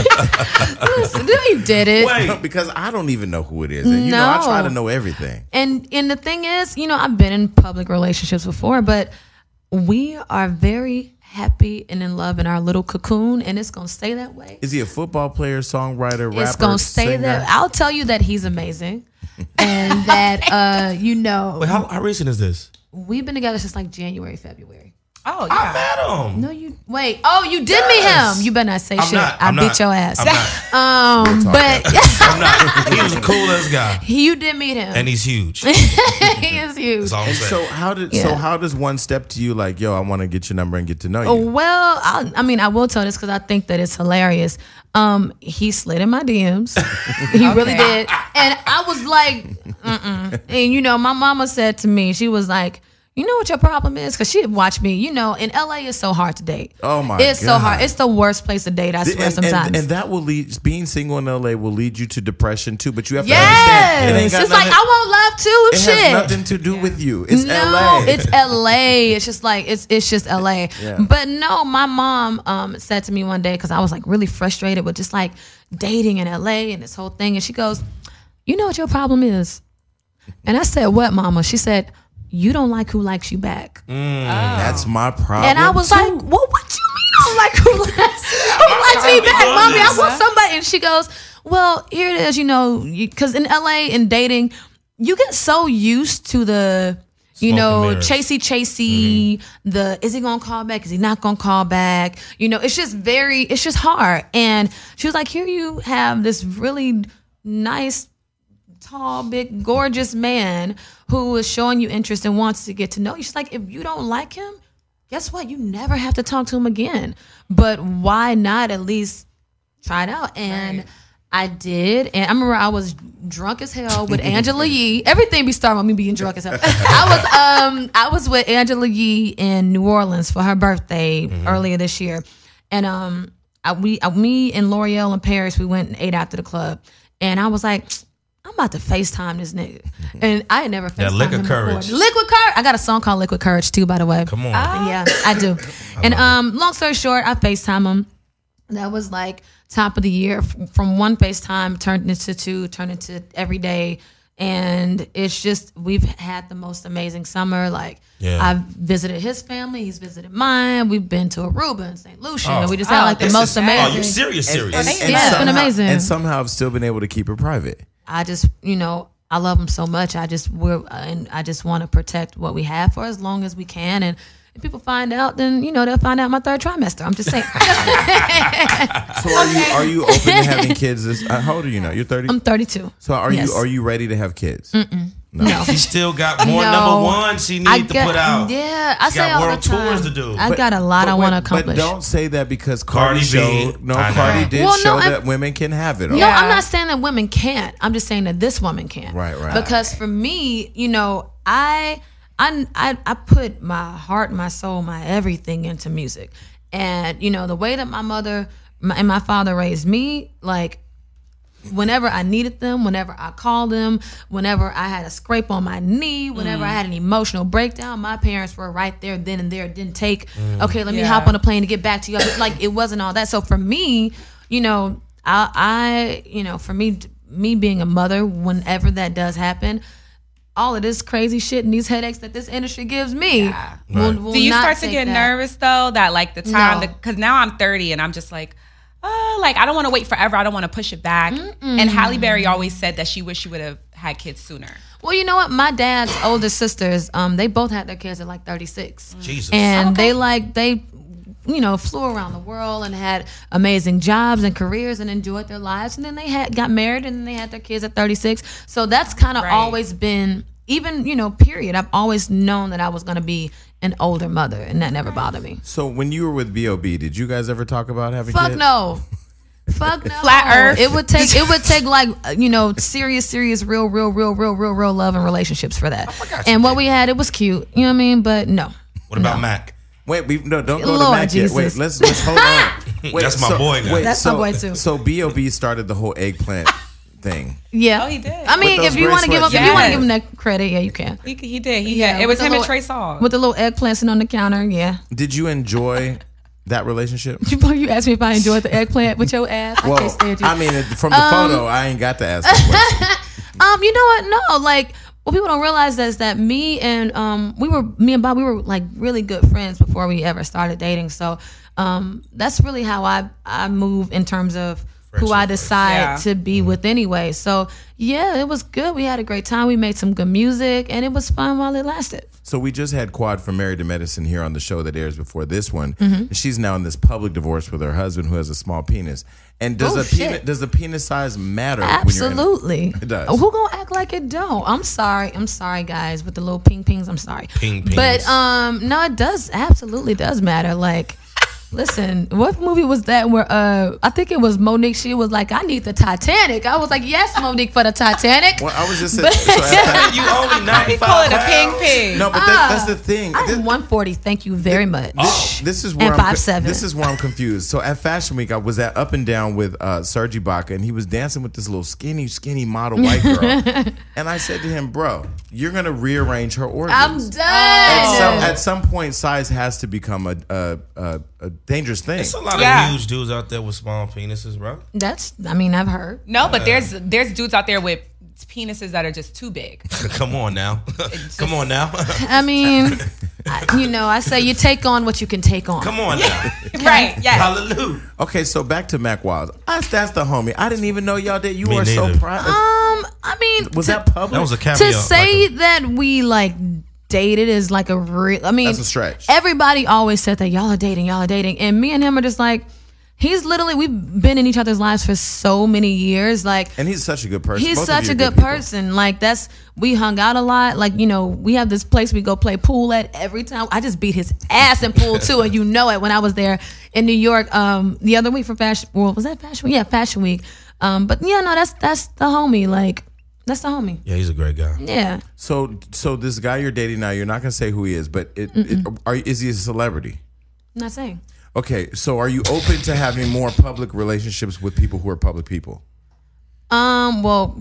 Listen, no, you didn't. Wait, because I don't even know who it is. And, you know, I No. try to know everything. And and the thing is, you know, I've been in public relationships before, but we are very happy and in love in our little cocoon, and it's gonna stay that way. Is he a football player, songwriter, rapper, It's gonna stay singer? there. I'll tell you that he's amazing, and that uh, you know, Wait, how, how recent is this? we've been together since like January, February. Oh, I yeah. met him. No, you wait. Oh, you did meet Yes. him. You better not say I'm shit. not, I I'm beat not, your ass. I'm not. Um, talk but I'm not. He was a cool ass guy, you did meet him, and he's huge. he is huge. That's all I'm And saying. so how did so Yeah. how does one step to you like, yo, I want to get your number and get to know you? Oh, well, I, I mean, I will tell this because I think that it's hilarious. Um, he slid in my D Ms. He really did. And I was like, mm-mm. And, you know, my mama said to me, she was like, you know what your problem is? Because she had watched me. You know, in L A, it's so hard to date. Oh, my It's so God. hard. It's the worst place to date, I swear, and, sometimes. and, and that will lead being single in L A will lead you to depression too. But you have to yes. understand it ain't got It's like, nothing, I want love too. it Shit. has nothing to do with you. It's no, L A. it's L A. It's just like it's it's just L A. Yeah. But no, my mom um, said to me one day because I was like really frustrated with just like dating in L A and this whole thing, and she goes, "You know what your problem is?" And I said, "What, Mama?" She said, "You don't like who likes you back." That's my problem. And I was too. like, "Well, what you mean? I don't like who likes, who likes me back, Mommy? I want somebody." And she goes, "Well, here it is. You know, because in L A in dating, you get so used to the." You Smoke know, and mirrors. chasey, chasey, the, is he going to call back? Is he not going to call back? You know, it's just very, it's just hard. And she was like, here you have this really nice, tall, big, gorgeous man who is showing you interest and wants to get to know you. She's like, if you don't like him, guess what? You never have to talk to him again. But why not at least try it out? And right. I did. And I remember I was drunk as hell with Angela Yee. Everything be starting with me being drunk as hell. I was um I was with Angela Yee in New Orleans for her birthday mm-hmm. earlier this year. And um I, we I, me and L'Oreal in Paris, we went and ate after the club. And I was like, I'm about to FaceTime this nigga. And I had never FaceTimed yeah, Liquid him Courage. before. Liquid Courage. I got a song called Liquid Courage too, by the way. Come on. Uh, yeah, I do. I and um, long story short, I FaceTime him. That was like top of the year. From one FaceTime turned into two, turned into every day. And it's just, we've had the most amazing summer. Like, yeah. I've visited his family. He's visited mine. We've been to Aruba and Saint Lucia. Oh. And we just had like the most is, amazing. Oh, you serious, serious. And, and, and yeah, somehow, it's been amazing. And somehow I've still been able to keep it private. I just, you know, I love him so much. I just, we're, and I just want to protect what we have for as long as we can. And if people find out, then, you know, they'll find out my third trimester. I'm just saying. So are you are you open to having kids? This, uh, how old are you now? You're thirty? I'm thirty-two. So are yes. you are you ready to have kids? Mm-mm. No. no. She still got more no. number one she needs to put out. Yeah, I she say got all world the time. tours to do. I But- got a lot but I want to wait, accomplish. But don't say that because Cardi, Cardi B, showed. No, I know. Cardi did Well, no, show I'm- that women can have it. No, all. I'm not saying that women can't. I'm just saying that this woman can. Right, right. Because for me, you know, I I I, I put my heart, my soul, my everything into music. And, you know, the way that my mother my, and my father raised me, like, whenever I needed them, whenever I called them, whenever I had a scrape on my knee, whenever mm. I had an emotional breakdown, my parents were right there then and there. It didn't take, mm. okay, let me yeah. hop on a plane to get back to you. Like, it wasn't all that. So for me, you know, I, I you know, for me, me being a mother, whenever that does happen, all of this crazy shit and these headaches that this industry gives me. Yeah. Will, Right. will Do you not start to take get that. nervous though? That like the time, No. because now I'm thirty and I'm just like, uh, like I don't want to wait forever. I don't want to push it back. Mm-mm. And Halle Berry always said that she wished she would have had kids sooner. Well, you know what? My dad's older sisters, um, they both had their kids at like thirty-six. Jesus. And Okay. they like, they, you know, flew around the world and had amazing jobs and careers and enjoyed their lives. And then they had got married and then they had their kids at thirty-six. So that's kind of Right. always been, even, you know, period. I've always known that I was going to be an older mother, and that never bothered me. So when you were with B O B, did you guys ever talk about having Fuck kids? no. Fuck no. Flat Earth. It would take it would take like uh, you know serious, serious, real, real, real, real, real, real love and relationships for that. And what we had, it was cute. You know what I mean? But no. What about No. Mac? Wait, we no, don't go Lord to Mac Jesus. yet. Wait, let's let's hold on. Wait, That's my so, boy now. Wait, That's so, my boy too. So B O B started the whole eggplant thing. Yeah. Oh, he did. I mean, With those if you gray want to give him, sweats. if you want to Yes. give him that credit, yeah, you can. He, he did. He Yeah, had, it was with the him and little- Trey Songz. With the little eggplant sitting on the counter, yeah. Did you enjoy that relationship? You you asked me if I enjoyed the eggplant with your ass. I can't stand you. I mean, it- from the Um, photo, I ain't got to ask that question. Um, you know what? No, like what people don't realize is that me and um, we were me and Bob, we were like really good friends before we ever started dating. So, um, that's really how I I move in terms of who I decide Yeah. to be with anyway. So yeah, it was good. We had a great time. We made some good music, and it was fun while it lasted. So we just had Quad from Married to Medicine here on the show that airs before this one. Mm-hmm. She's now in this public divorce with her husband who has a small penis. And does Oh, the penis shit. does the penis size matter? When you're in Absolutely. it does. Who gonna act like it don't? I'm sorry. I'm sorry, guys, with the little ping pings. I'm sorry. Ping pings. But um, no, it does absolutely does matter. Like, listen, what movie was that where uh, I think it was Monique. She was like, "I need the Titanic." I was like, "Yes, Monique, for the Titanic." Well, I was just saying. But- so at- You only He ninety-five call it a pounds. ping ping. no, but that, that's the thing. I'm This- one forty. Thank you very much. This, this is where And I'm five seven. This is where I'm confused. So at Fashion Week, I was at Up and Down with uh, Serge Ibaka, and he was dancing with this little skinny, skinny model white girl. And I said to him, "Bro, you're gonna rearrange her organs." I'm done. At some, at some point, size has to become a a, a, a dangerous thing. There's a lot Yeah. of huge dudes out there with small penises, bro. That's. I mean, I've heard. No, but there's there's dudes out there with penises that are just too big. Come on now. Come on now. I mean, I, you know, I say you take on what you can take on. Come on now. Right. Yeah. Hallelujah. Okay, so back to Mac Wiles. Us, that's the homie. I didn't even know y'all did. You Me were so neither. proud. Um, I mean, was to, that public? That was a cameo. to say like a- that we like dated is like a real. I mean, That's a stretch. Everybody always said that y'all are dating, y'all are dating, and me and him are just like, He's literally, we've been in each other's lives for so many years. Like, And he's such a good person. he's Both of such you a are good people. person. Like, that's, we hung out a lot. Like, you know, we have this place we go play pool at every time. I just beat his ass in pool too, and you know it when I was there in New York um, the other week for Fashion, well, was that Fashion Week? Yeah, Fashion Week. Um, but yeah, no, that's that's the homie. Like, that's the homie. Yeah, he's a great guy. Yeah. So, so this guy you're dating now, you're not gonna say who he is, but it, it, are, is he a celebrity? I'm not saying. Okay, so are you open to having more public relationships with people who are public people? Um, well,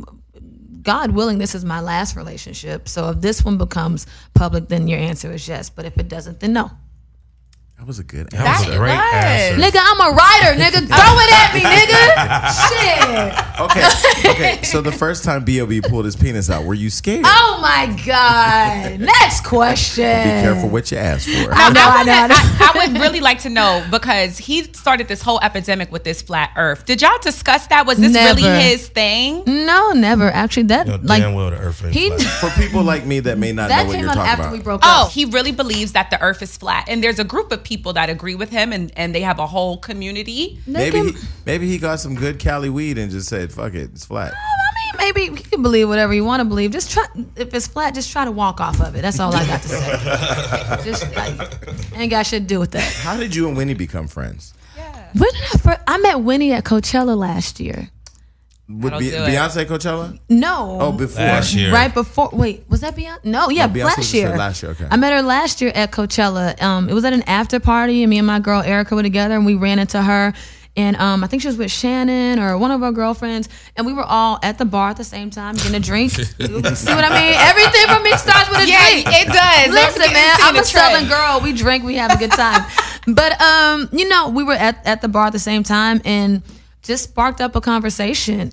God willing, this is my last relationship. So if this one becomes public, then your answer is yes. But if it doesn't, then no. That was a good That answer. was a great was. answer. Nigga, I'm a writer, nigga. Throw it at me, nigga. Shit. Okay, okay. So the first time B O B pulled his penis out, were you scared? Oh my God. Next question. Be careful what you ask for. I know, I I, know, I know. I, I would really like to know, because he started this whole epidemic with this flat earth. Did y'all discuss that? Was this Never. really his thing? No, never. Actually, that You know, like damn well the earth ain't he flat. For people like me that may not know that what came you're up talking after about. we broke Oh, up. he really believes that the earth is flat. And there's a group of people that agree with him, and, and they have a whole community. Maybe They he, can- maybe he got some good Cali weed and just said, "Fuck it, it's flat." I mean, maybe you can believe whatever you want to believe. Just try. If it's flat, just try to walk off of it. That's all I got to say. Just like, ain't got shit to do with that. How did you and Winnie become friends? When did I first? I met Winnie at Coachella last year. With That'll Be- do it. Beyonce Coachella? No. Oh, before. Last year. Right before. Wait, was that Beyonce? No, yeah, No, Beyonce last was year. last year, okay. I met her last year at Coachella. Um, it was at an after party, and me and my girl Erica were together, and we ran into her. And um, I think she was with Shannon or one of her girlfriends, and we were all at the bar at the same time getting a drink. See what I mean? Everything for me starts with a Yeah, drink. it does. Listen, man, I'm a a Southern girl. We drink, we have a good time. But um, you know, we were at, at the bar at the same time and just sparked up a conversation,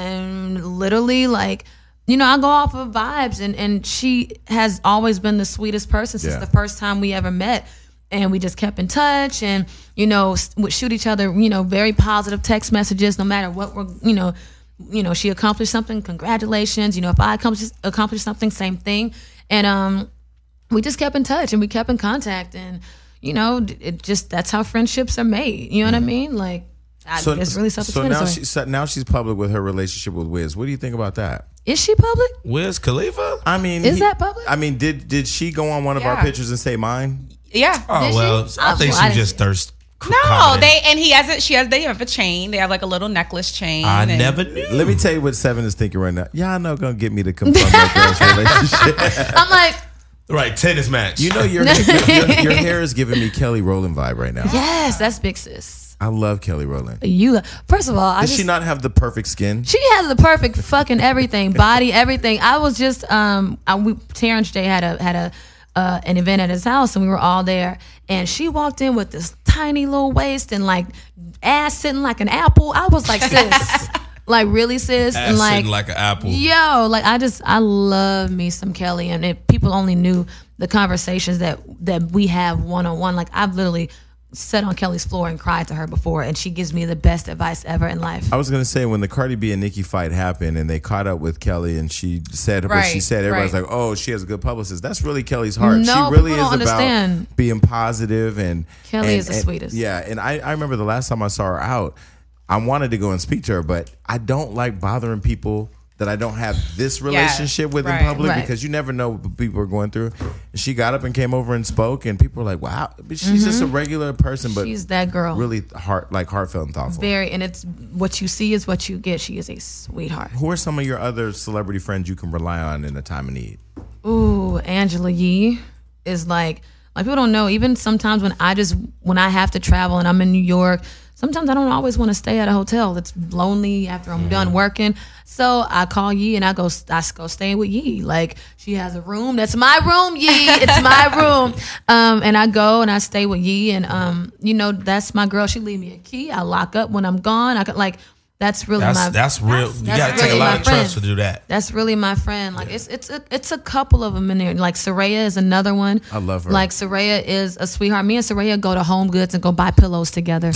and literally like, you know, I go off of vibes, and, and she has always been the sweetest person since Yeah. the first time we ever met. And we just kept in touch, and, you know, s- would shoot each other, you know, very positive text messages, no matter what we're, you know, you know, she accomplished something, congratulations. You know, if I accomplished, accomplished something, same thing. And um, we just kept in touch, and we kept in contact, and, you know, d- it just, that's how friendships are made. You know what I mean? Like, I, it's really so self-explanatory. now she's now she's public with her relationship with Wiz. What do you think about that? Is she public? Wiz Khalifa? I mean, Is that public? I mean, did did she go on one of our Yeah. pictures and say mine? Yeah. Oh, Did she? well, I Oh, think well, I she didn't just see it. thirst. No, they and he has it. She has. They have a chain. They have like a little necklace chain. I and- never knew. Let me tell you what Seven is thinking right now. Y'all not gonna get me to confirm that girl's relationship. I'm like, Right, tennis match. You know, your, your, your, your hair is giving me Kelly Rowland vibe right now. yes, that's big sis. I love Kelly Rowland. You, lo- first of all, I Does just, she not have the perfect skin? She has the perfect fucking everything, body, everything. I was just um, I, we, Terrence J had a had a uh, an event at his house, and we were all there. And she walked in with this tiny little waist and like ass sitting like an apple. I was like, sis, like really, sis, Ass and like, sitting like an apple. yo, like I just I love me some Kelly, and if people only knew the conversations that that we have one on one. Like I've literally sat on Kelly's floor and cried to her before, and she gives me the best advice ever in life. I was gonna say, when the Cardi B and Nicki fight happened and they caught up with Kelly and she said what she Right, said, everybody's right. like, "Oh, she has a good publicist." That's really Kelly's heart. No, she really people is don't about understand. being positive and Kelly and- is the and- sweetest. Yeah, and I, I remember the last time I saw her out, I wanted to go and speak to her, but I don't like bothering people that I don't have this relationship with right, in public right. because you never know what people are going through. And she got up and came over and spoke, and people were like, "Wow, but she's just a regular person, but Mm-hmm. She's that girl. really heart like heartfelt and thoughtful." Very, and it's what you see is what you get. She is a sweetheart. Who are some of your other celebrity friends you can rely on in a time of need? Ooh, Angela Yee is like, like people don't know. Even sometimes when I just when I have to travel and I'm in New York, sometimes I don't always want to stay at a hotel. It's lonely after I'm done working. So I call Yee and I go, I go stay with Yee. Like she has a room. That's my room, Yee. It's my room. Um, and I go and I stay with Yee, and um, you know, that's my girl. She leave me a key. I lock up when I'm gone. I could like. That's really That's my. that's real. that's you gotta take really a lot my of trust friend. to do that. That's really my friend. Like it's it's a it's a couple of them in there. Like Soraya is another one. I love her. Like Soraya is a sweetheart. Me and Soraya go to Home Goods and go buy pillows together.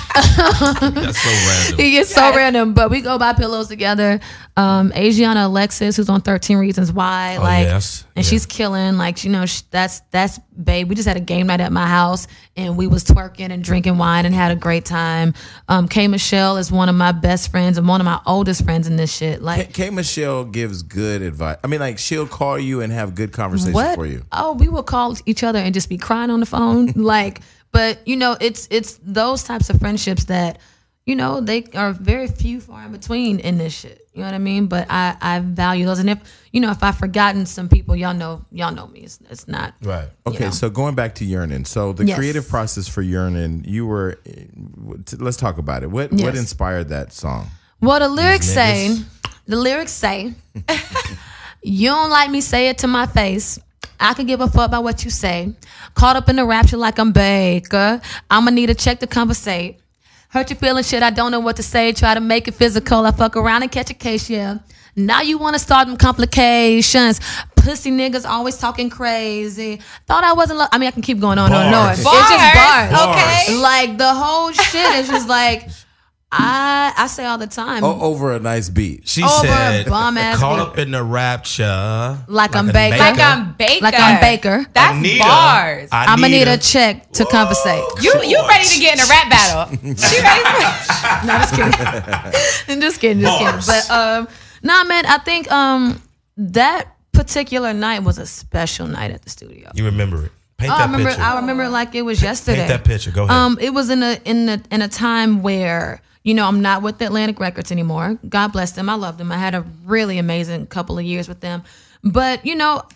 That's so random. He gets so random, but we go buy pillows together. Um, Asiana Alexis, who's on thirteen Reasons Why, Oh, like, yes. and Yeah. she's killing. Like, you know, sh- that's that's babe, we just had a game night at my house, and we was twerking and drinking wine and had a great time. Um, K Michelle is one of my best friends and one of my oldest friends in this shit. Like K, K Michelle gives good advice. I mean, like she'll call you and have good conversation what? for you. Oh, we will call each other and just be crying on the phone, like. But you know, it's it's those types of friendships that, you know, they are very few, far in between in this shit. You know what I mean? But I, I value those. And if, you know, if I've forgotten some people, y'all know, y'all know me. It's, it's not. Right. Okay, know. so going back to Yearnin'. So the Yes. creative process for Yearnin', you were, let's talk about it. What Yes. what inspired that song? Well, the lyrics These say, niggas. the lyrics say, you don't like me, say it to my face. I could give a fuck about what you say. Caught up in the rapture like I'm Baker. I'ma need a check to conversate. Hurt your feeling shit, I don't know what to say. Try to make it physical. I fuck around and catch a case, yeah. Now you wanna start them complications. Pussy niggas always talking crazy. Thought I wasn't, lo- I mean, I can keep going on and on. Bars. It's just bars. Bars. Okay. Like the whole shit is just like, I I say all the time. Oh, over a nice beat. She Over a said, bum-ass caught beat. up in the rapture. Like I'm a Baker. Like I'm Baker. Like I'm Baker. That's Anita, bars. I I'm gonna need a- a check to conversate. you you ready to get in a rap battle? She ready for- No, just kidding. I'm just kidding, just Bars. kidding. But um, nah, man, I think um that particular night was a special night at the studio. You remember it. Paint Oh, I that remember. picture. I remember it like it was yesterday. Paint that picture. Go ahead. Um, it was in a in a in a time where, you know, I'm not with Atlantic Records anymore. God bless them. I love them. I had a really amazing couple of years with them. But you know,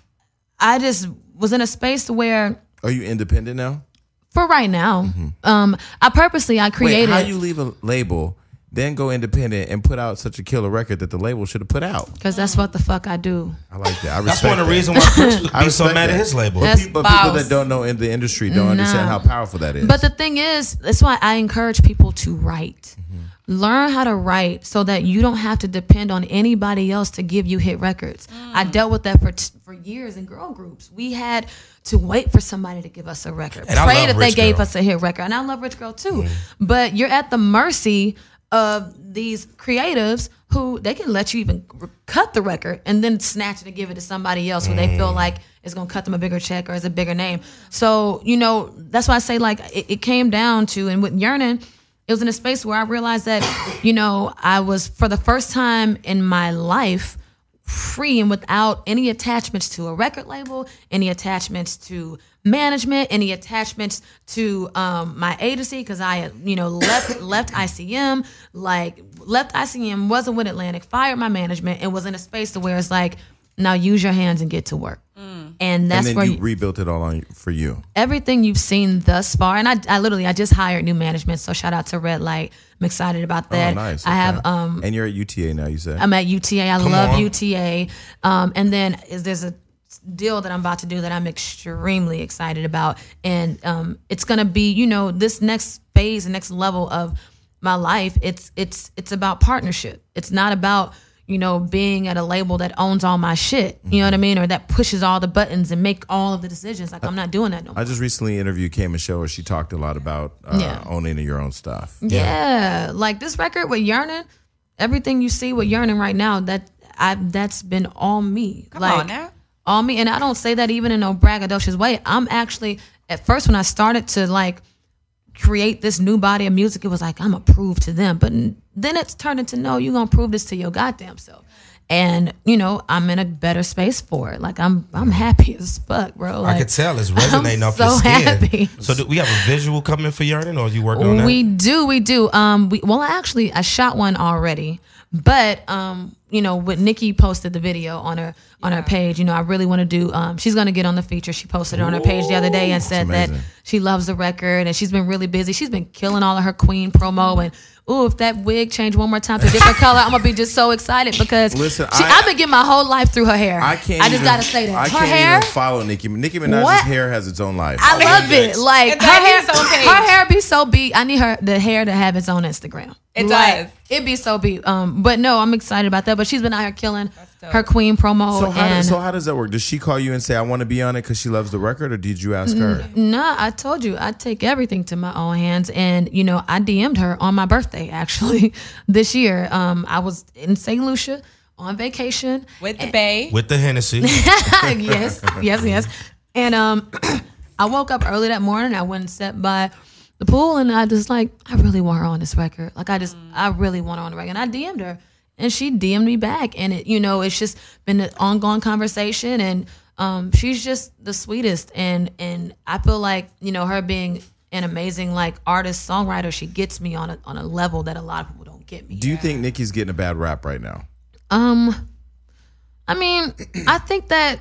I just was in a space where, Are you independent now? for right now, um, I purposely I created. Wait, how you leave a label, then go independent and put out such a killer record that the label should have put out? Because that's what the fuck I do. I like that. I respect That's one of the that. reasons why Chris would I be so respect mad that. at his label. That's But people boss. that don't know in the industry don't understand Nah. how powerful that is. But the thing is, that's why I encourage people to write. Learn how to write so that you don't have to depend on anybody else to give you hit records. I dealt with that for t- for years in girl groups. We had to wait for somebody to give us a record. And I Pray love that they Rich gave Girl. us a hit record. And I love Rich Girl too. But you're at the mercy of these creatives who they can let you even r- cut the record and then snatch it and give it to somebody else who they feel like is going to cut them a bigger check or is a bigger name. So, you know, that's why I say like it, it came down to, and with Yearnin', it was in a space where I realized that, you know, I was for the first time in my life free and without any attachments to a record label, any attachments to management, any attachments to um, my agency, because I, you know, left left I C M, like left I C M, wasn't with Atlantic, fired my management, and was in a space to where it's like, now use your hands and get to work. And that's and then where you you, rebuilt it all on for you. everything you've seen thus far, and I, I literally, I just hired new management, so shout out to Red Light. I'm excited about that. Oh, nice. I have, Okay. um, and you're at U T A now. You said. I'm at U T A. I Come love on. U T A. Um, and then is there's a deal that I'm about to do that I'm extremely excited about, and um, it's gonna be, you know, this next phase, the next level of my life. It's it's it's about partnership. It's not about, you know, being at a label that owns all my shit, you know what I mean? Or that pushes all the buttons and make all of the decisions. Like, I'm not doing that no more. I just recently interviewed K Michelle where she talked a lot about uh, Yeah. owning your own stuff. Yeah. Like this record with Yearnin', everything you see with Yearnin' right now, that I that's been all me. Come like, on now. all me. And I don't say that even in no braggadocious way. I'm actually, at first when I started to like create this new body of music, it was like, I'm gonna prove to them. But n- then it's turned into, no, you're gonna prove this to your goddamn self. And, you know, I'm in a better space for it. Like I'm I'm happy as fuck, bro. Like, I could tell it's resonating I'm off your so skin. happy. So do we have a visual coming for Yearnin', or are you working on that? We do, we do. Um, we well, actually, I shot one already, but um, you know, with Nikki posted the video on her on her page. You know, I really want to do. Um, she's gonna get on the feature. She posted it on her page the other day and said that amazing. she loves the record and she's been really busy. She's been killing all of her Queen promo and. Ooh, if that wig changed one more time to a different color, I'm gonna be just so excited because Listen, she, I- I've been getting my whole life through her hair. I can't. I just even, gotta say that I her can't hair. even follow Nicki. Nicki Minaj's What? hair has its own life. I love it. Like It's her like hair, its own page. her hair be so beat. I need her the hair to have its own Instagram. It like, does. It be so beat. Um, but no, I'm excited about that. But she's been out here killing dope. her Queen promo. So how, and does, so how does that work? Does she call you and say, I want to be on it because she loves the record, or did you ask her? nah, I told you I take everything to my own hands. And you know, I D M'd her on my birthday actually this year. Um, I was in Saint Lucia on vacation. With the bae. With the Hennessy. yes, yes, yes. And um, I woke up early that morning. I went and sat by the pool, and I just like, I really want her on this record. Like, I just, I really want her on the record. And I D M'd her, and she D M'd me back. And, it, you know, it's just been an ongoing conversation, and um, she's just the sweetest. And and I feel like, you know, her being an amazing, like, artist, songwriter, she gets me on a, on a level that a lot of people don't get me. Do you think Nicki's getting a bad rap right now? Um, I mean, I think that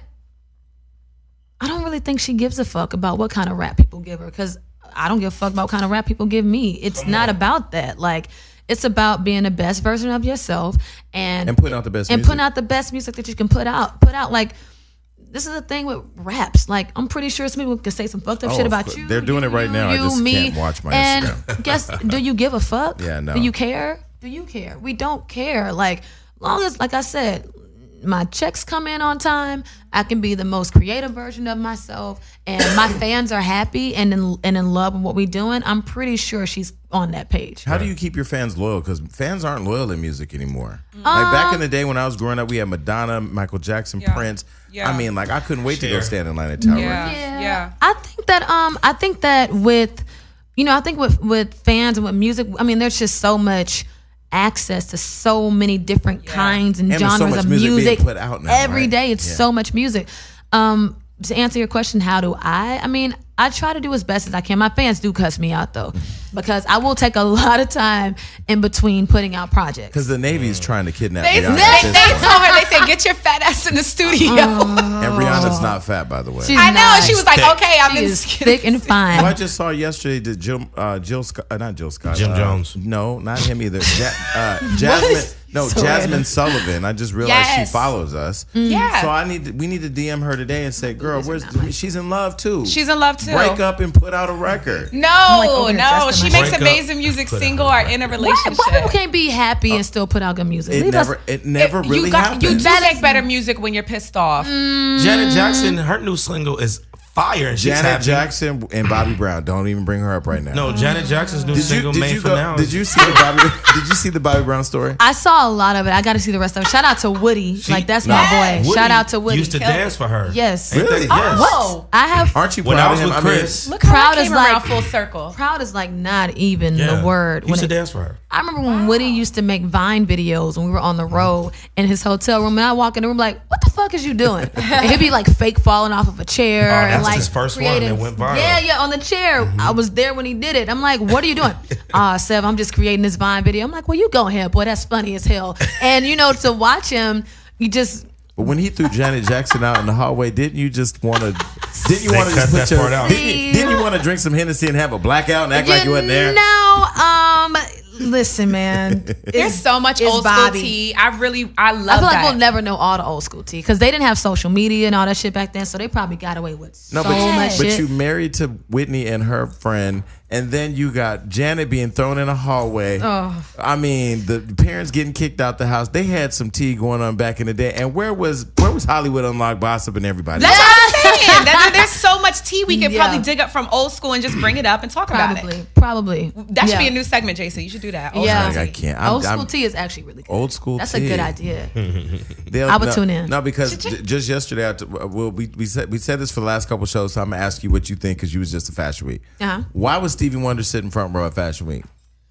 I don't really think she gives a fuck about what kind of rap people give her, because I don't give a fuck about what kind of rap people give me. It's Come not on. about that. Like, it's about being the best version of yourself and and putting out the best and music. putting out the best music that you can put out. Put out like this is the thing with raps. Like, I'm pretty sure some people can say some fucked up Oh, shit of about course. you. They're doing you, it right you, now. I You, just me. can't watch my and Instagram. guess, do you give a fuck? Yeah, no. Do you care? Do you care? We don't care. Like, long as, like I said, my checks come in on time, I can be the most creative version of myself, and my fans are happy and in, and in love with what we're doing, I'm pretty sure she's on that page. How do you keep your fans loyal? Because fans aren't loyal in music anymore. Um, Like back in the day when I was growing up, we had Madonna, Michael Jackson, Yeah. Prince. Yeah. I mean, like I couldn't wait to go Cher. stand in line at Tower. Yeah. Yeah. Yeah. I think that um I think that with you know, I think with with fans and with music, I mean, there's just so much access to so many different Yeah. kinds and, And there's so genres much of music being music put out now, every right? day. It's Yeah. so much music. Um to answer your question, how do I? I mean, I try to do as best as I can. My fans do cuss me out though, because I will take a lot of time in between putting out projects. Because the Navy's trying to kidnap They, they, Rihanna. they at this told point. her, they said, get your fat ass in the studio. And Rihanna's not fat, by the way. She's I know. not. She was like, okay, I'm She in is skin. thick and fine. Well, I just saw yesterday that Jill, uh, Jill Scott, uh, not Jill Scott, Jim uh, Jones. No, not him either. Ja- uh, Jasmine, no, So Jasmine random. Sullivan. I just realized Yes. she follows us. Yeah. So I need, to, we need to D M her today and say, girl, where's she's in love too. She's in love too. Break up and put out a record. No, like over here no. dressed She in makes Break up, amazing music, put out single a or in a Why, relationship. why people can't be happy and still put out good music? It Leave never, us- it never you really got, happened. You do That make is- better music when you're pissed off. Janet Jackson, her new single is fire. And she's Janet happy. Jackson and Bobby Brown. Don't even bring her up right now. No, Janet Jackson's new Did you, single did made you for go, now. Did you see the Bobby? Did you see the Bobby Brown story? I saw a lot of it. I got to see the rest of it. Shout out to Woody. She- like, that's No, my boy. Woody Shout out to Woody. Used to Killed dance it. for her. Yes. Ain't that- Really? Yes. Whoa. I have Aren't you When proud I was of him? with I mean, Chris, Look how Proud it is came like- around full circle. proud is like not even yeah. the word. He used When to it- dance for her. I remember when Woody used to make Vine videos when we were on the road in his hotel room, and I walk in the room like, "What the fuck is you doing?" And he'd be like fake falling off of a chair. Oh, and that's like his first one that creating- went viral. Yeah, yeah, on the chair. I was there when he did it. I'm like, "What are you doing?" Ah, Sev, I'm just creating this Vine video. I'm like, "Well, you go ahead, boy. That's funny as hell." And you know, to watch him, you just. But when he threw Janet Jackson out in the hallway, didn't you just want to? Didn't you They want to cut just put that your? part out. Didn't you, didn't you want to drink some Hennessy and have a blackout and act like you wasn't there? No, um, listen, man. There's so much it's old Bobby. school tea. I really, I love I feel like that. we'll never know all the old school tea because they didn't have social media and all that shit back then, so they probably got away with No, so but, you, much but shit. you married to Whitney and her friend, and then you got Janet being thrown in a hallway. Oh. I mean, the parents getting kicked out the house. They had some tea going on back in the day. And where was where was Hollywood Unlocked Gossip and everybody? That's what I'm saying. That, there's so much tea we could Yeah. probably dig up from old school and just bring it up and talk about probably, it. probably. That should Yeah. be a new segment, Jason. You should do that. Old Yeah. school I tea. can't. I'm, Old school I'm- tea is actually really good. Old school That's tea. a good idea. They'll- I would no, tune in. No, because j- just yesterday, I t- well, we we said we said this for the last couple shows, so I'm gonna ask you what you think because you was just a Fashion Week. Uh-huh. Why was Stevie Wonder sitting front row at Fashion Week?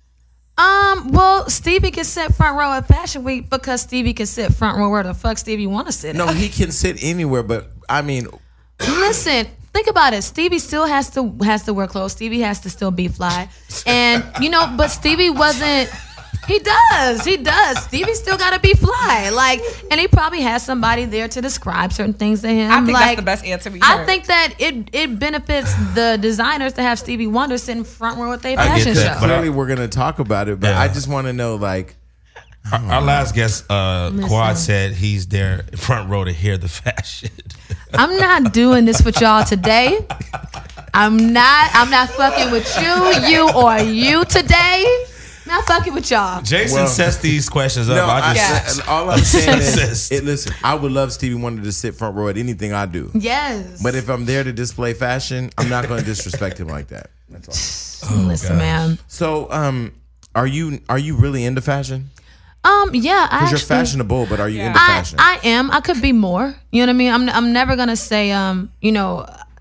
Um, well, Stevie can sit front row at Fashion Week because Stevie can sit front row where the fuck Stevie want to sit. No, at. he can sit anywhere, but I mean, Listen, think about it. Stevie still has to has to wear clothes. Stevie has to still be fly, and you know, but Stevie wasn't. He does. He does. Stevie still got to be fly. Like, and he probably has somebody there to describe certain things to him. I think like, that's the best answer we I heard. think that it it benefits the designers to have Stevie Wonder sitting front row at their I get fashion that, show. but I- clearly we're gonna talk about it. But Yeah. I just want to know, like, Our, our last guest, uh, Listen. Quad, said he's there front row to hear the fashion. I'm not doing this with y'all today. I'm not. I'm not fucking with you, you, or you today. Not fucking with y'all. Jason Well- sets these questions up. no, I I, just Yeah. all I'm saying is, Insist. it, listen, I would love Stevie Wonder to sit front row at anything I do. Yes. But if I'm there to display fashion, I'm not going to disrespect him like that. That's all. Listen, gosh. man. So, um, are you are you really into fashion? Um, yeah, I Because you're actually, fashionable, but are you into I, fashion? I am. I could be more. You know what I mean? I'm. I'm never gonna say. Um, you know,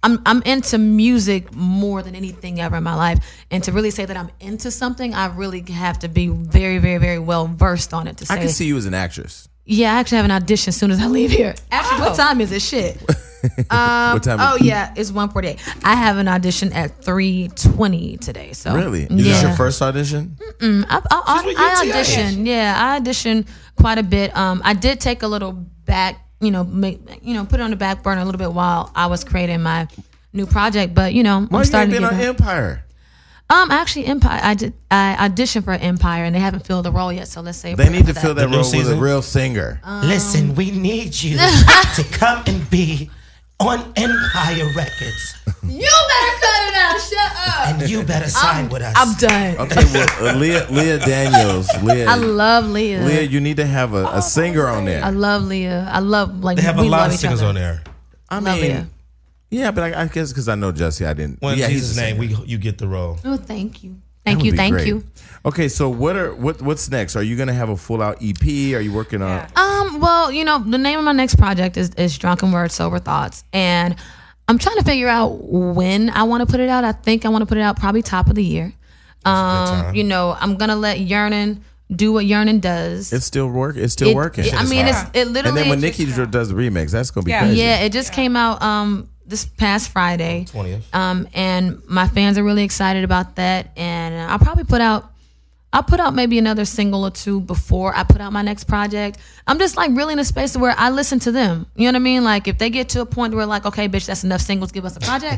I'm I'm into music more than anything ever in my life. And to really say that I'm into something, I really have to be very, very, very well versed on it to say. I can see you as an actress. Yeah, I actually have an audition as soon as I leave here. Actually, Oh. what time is it? Shit. Um, What time? oh yeah, it's one forty-eight. I have an audition at three twenty today. So Really? Is yeah. this your first audition? I, I, I, with I U T I. auditioned. Yeah, I auditioned quite a bit. Um, I did take a little back, you know, make, you know, put it on the back burner a little bit while I was creating my new project. But you know, Why I'm you starting ain't to been get on back. Empire? Um, actually, Empire. I did. I auditioned for Empire, and they haven't filled the role yet. So let's say They need to for fill that The new role with a season? real singer. Listen, we need you to come and be on Empire Records, You better cut it out. Shut up. and you better sign with us. I'm done. Okay, well, uh, Leah, Leah Daniels, Leah, I love Leah. Leah, you need to have a, a singer on there. I love Leah. I love like They have a we lot love of each singers other. on there. I Love mean, Leah. yeah, but I, I guess because I know Jesse, I didn't. Well, yeah, in he's Jesus' a name, singer. we you get the role. Oh, thank you. That Thank would you. be Thank great. you. Okay, so what are what what's next? Are you gonna have a full out E P? Are you working on? Yeah. Um, well, you know, the name of my next project is, is Drunken Words, Sober Thoughts. And I'm trying to figure out when I want to put it out. I think I want to put it out probably top of the year. Um, time. you know, I'm gonna let Yearnin do what Yearnin does. It's still work. It's still It- working. it- I mean, it's it literally. and then when Nikki dr- does the remix, that's gonna be Yeah. crazy. yeah, it just came out um this past Friday. twentieth. Um, and my fans are really excited about that. And I'll probably put out, I'll put out maybe another single or two before I put out my next project. I'm just like really in a space where I listen to them. You know what I mean? Like if they get to a point where like, okay, bitch, that's enough singles, give us a project.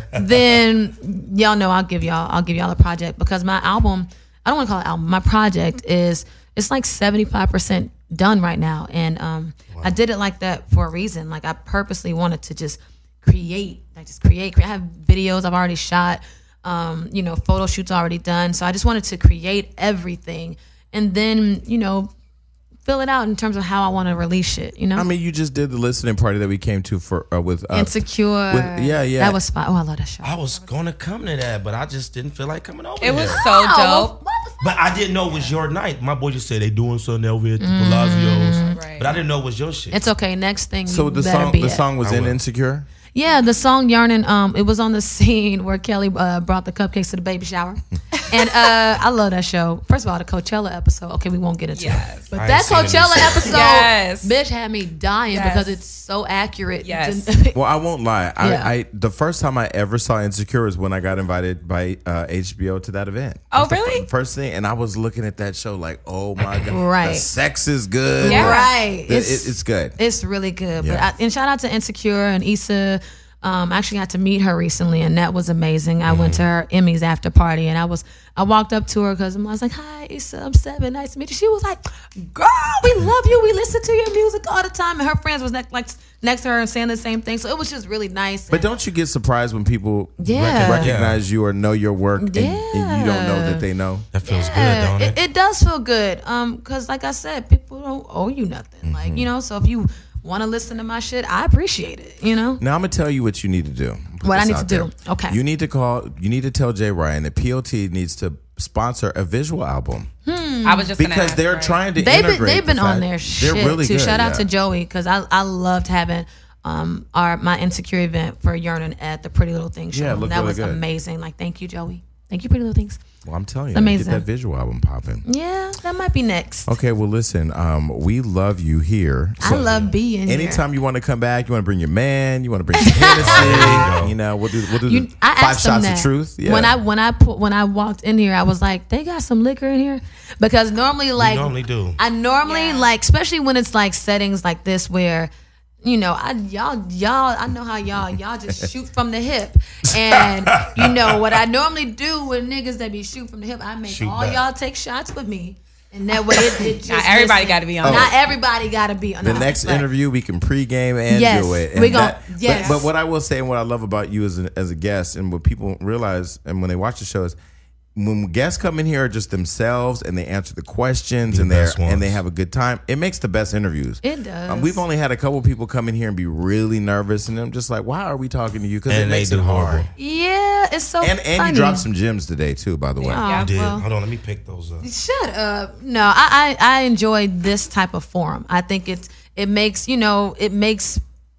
Then y'all know I'll give y'all, I'll give y'all a project because my album, I don't want to call it album. My project is, it's like seventy-five percent done right now. And um, I did it like that for a reason. Like I purposely wanted to just create, like just create, create. I have videos I've already shot, um, you know, photo shoots already done. So I just wanted to create everything and then, you know, fill it out in terms of how I want to release shit, you know? I mean, you just did the listening party that we came to for uh, with uh, Insecure. with- yeah, yeah. That was spot. Oh, I love that show. I was gonna come to that, but I just didn't feel like coming over. It was there. so Oh, dope. But I didn't know it was your night. My boy just said they doing something over at the Palazzio's, Right. but I didn't know it was your shit. It's okay. Next thing so you the better song be the at. song was I in will. Insecure. Yeah, the song Yarnin, um, it was on the scene where Kelly uh, brought the cupcakes to the baby shower. And uh, I love that show. First of all, the Coachella episode. Okay, we won't get into Yes. it. But I that ain't seen it Coachella yet. episode, Yes. bitch, had me dying Yes. because it's so accurate. Yes. Well, I won't lie. I, Yeah. I the first time I ever saw Insecure was when I got invited by uh, H B O to that event. Oh, That's the really? fir- first thing, and I was looking at that show like, oh my god, Right. the sex is good. Yeah. Right. The- it- it's good. It's really good. But Yeah. I, and shout out to Insecure and Issa. Um, I actually got to meet her recently, and that was amazing. I went to her Emmys after party, and I was I walked up to her because I was like, "Hi, Issa, I'm Seven. Nice to meet you." She was like, "Girl, we love you. We listen to your music all the time." And her friends was next, like next to her and saying the same thing. So it was just really nice. But don't you get surprised when people rec- Yeah. recognize you or know your work and, and you don't know that they know? that feels Yeah, good, don't it? it, it does feel good. Um, because like I said, people don't owe you nothing. Like you know, so if you want to listen to my shit, I appreciate it. You know. Now I'm gonna tell you what you need to do. Put What I this need to out do. there. Okay. You need to call. You need to tell Jay Ryan that P O T needs to sponsor a visual album I was just gonna because ask, they're right? trying to. They've been integrate they've the been on fact- their They're shit really too. good, Shout out yeah. to Joey because I I loved having um our my Insecure event for Yearnin at the Pretty Little Things show. Yeah, it looked that really was good. amazing. Like thank you, Joey. Thank you, Pretty Little Things. Well, I'm telling you, Amazing. get that visual album popping. Yeah, that might be next. Okay, well, listen, um, we love you here. I love being Anytime here. you want to come back, you want to bring your man, you want to bring some Hennessy. You know, we'll do we'll do You, the I five asked them shots that. of truth. Yeah. When I when I put when I walked in here, I was like, they got some liquor in here because normally like normally do. I normally Yeah. like, especially when it's like settings like this where, you know, I y'all y'all I know how y'all y'all just shoot from the hip, and you know what I normally do with niggas that be shoot from the hip, I make Shoot all back. y'all take shots with me, and that way it, it just Not everybody listen, got to be on. Not that. everybody got to be on the no, next but- interview, we can pregame and Yes, do it. we And gon- that- but- yes. But, what I will say and what I love about you as, an, as a guest and what people realize and when they watch the show is when guests come in here are just themselves and they answer the questions The and they best and they ones. have a good time. It makes the best interviews. It does. Um, we've only had a couple people come in here and be really nervous, and I'm just like, why are we talking to you? Because it And they makes do it hard. horrible. Yeah, it's so And and funny. you dropped some gems today too, by the way. Yeah. You did. well- Hold on, let me pick those up. Shut up. No, I, I I enjoy this type of forum. I think it's it makes you know it makes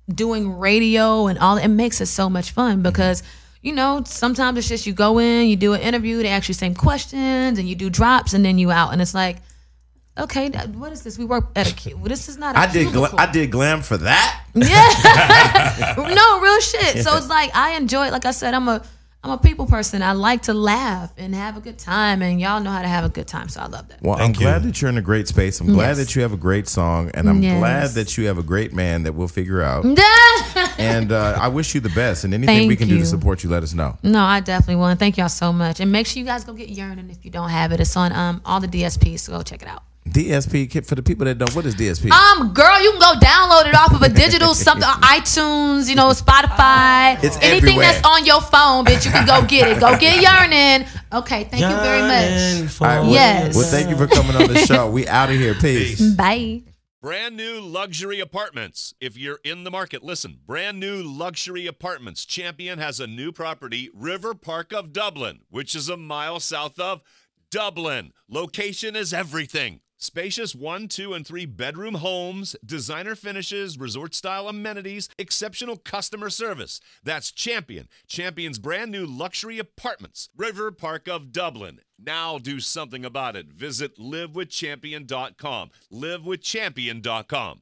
doing radio and all, it makes it so much fun because, you know, sometimes it's just you go in, you do an interview, they ask you the same questions, and you do drops, and then you out, and it's like, okay, what is this? We work at a cu- this is not. A I did. Gla- cubicle. I did glam for that. Yeah, no real shit. So it's like I enjoy it. Like I said, I'm a I'm a people person. I like to laugh and have a good time, and y'all know how to have a good time. So I love that. Well, Thank I'm you. glad that you're in a great space. I'm glad Yes. that you have a great song, and I'm Yes. glad that you have a great man that we'll figure out. And uh, I wish you the best. And anything Thank we can do you. to support you, let us know. No, I definitely will. And thank y'all so much. And make sure you guys go get Yearning if you don't have it. It's on um all the D S Ps. So go check it out. D S P, for the people that don't, what is D S P? Um, girl, you can go download it off of a digital something on iTunes, you know, Spotify. It's anything everywhere. that's on your phone, bitch. You can go get it. Go get Yearning. Okay, thank you very Yearning much. for All right, well, Yes. Well, thank you for coming on the show. We out of here. Peace. Peace. Bye. Brand new luxury apartments. If you're in the market, listen. Brand new luxury apartments. Champion has a new property, River Park of Dublin, which is a mile south of Dublin. Location is everything. Spacious one, two, and three bedroom homes, designer finishes, resort style amenities, exceptional customer service. That's Champion. Champion's brand new luxury apartments, River Park of Dublin. Now do something about it. Visit live with champion dot com. live with champion dot com.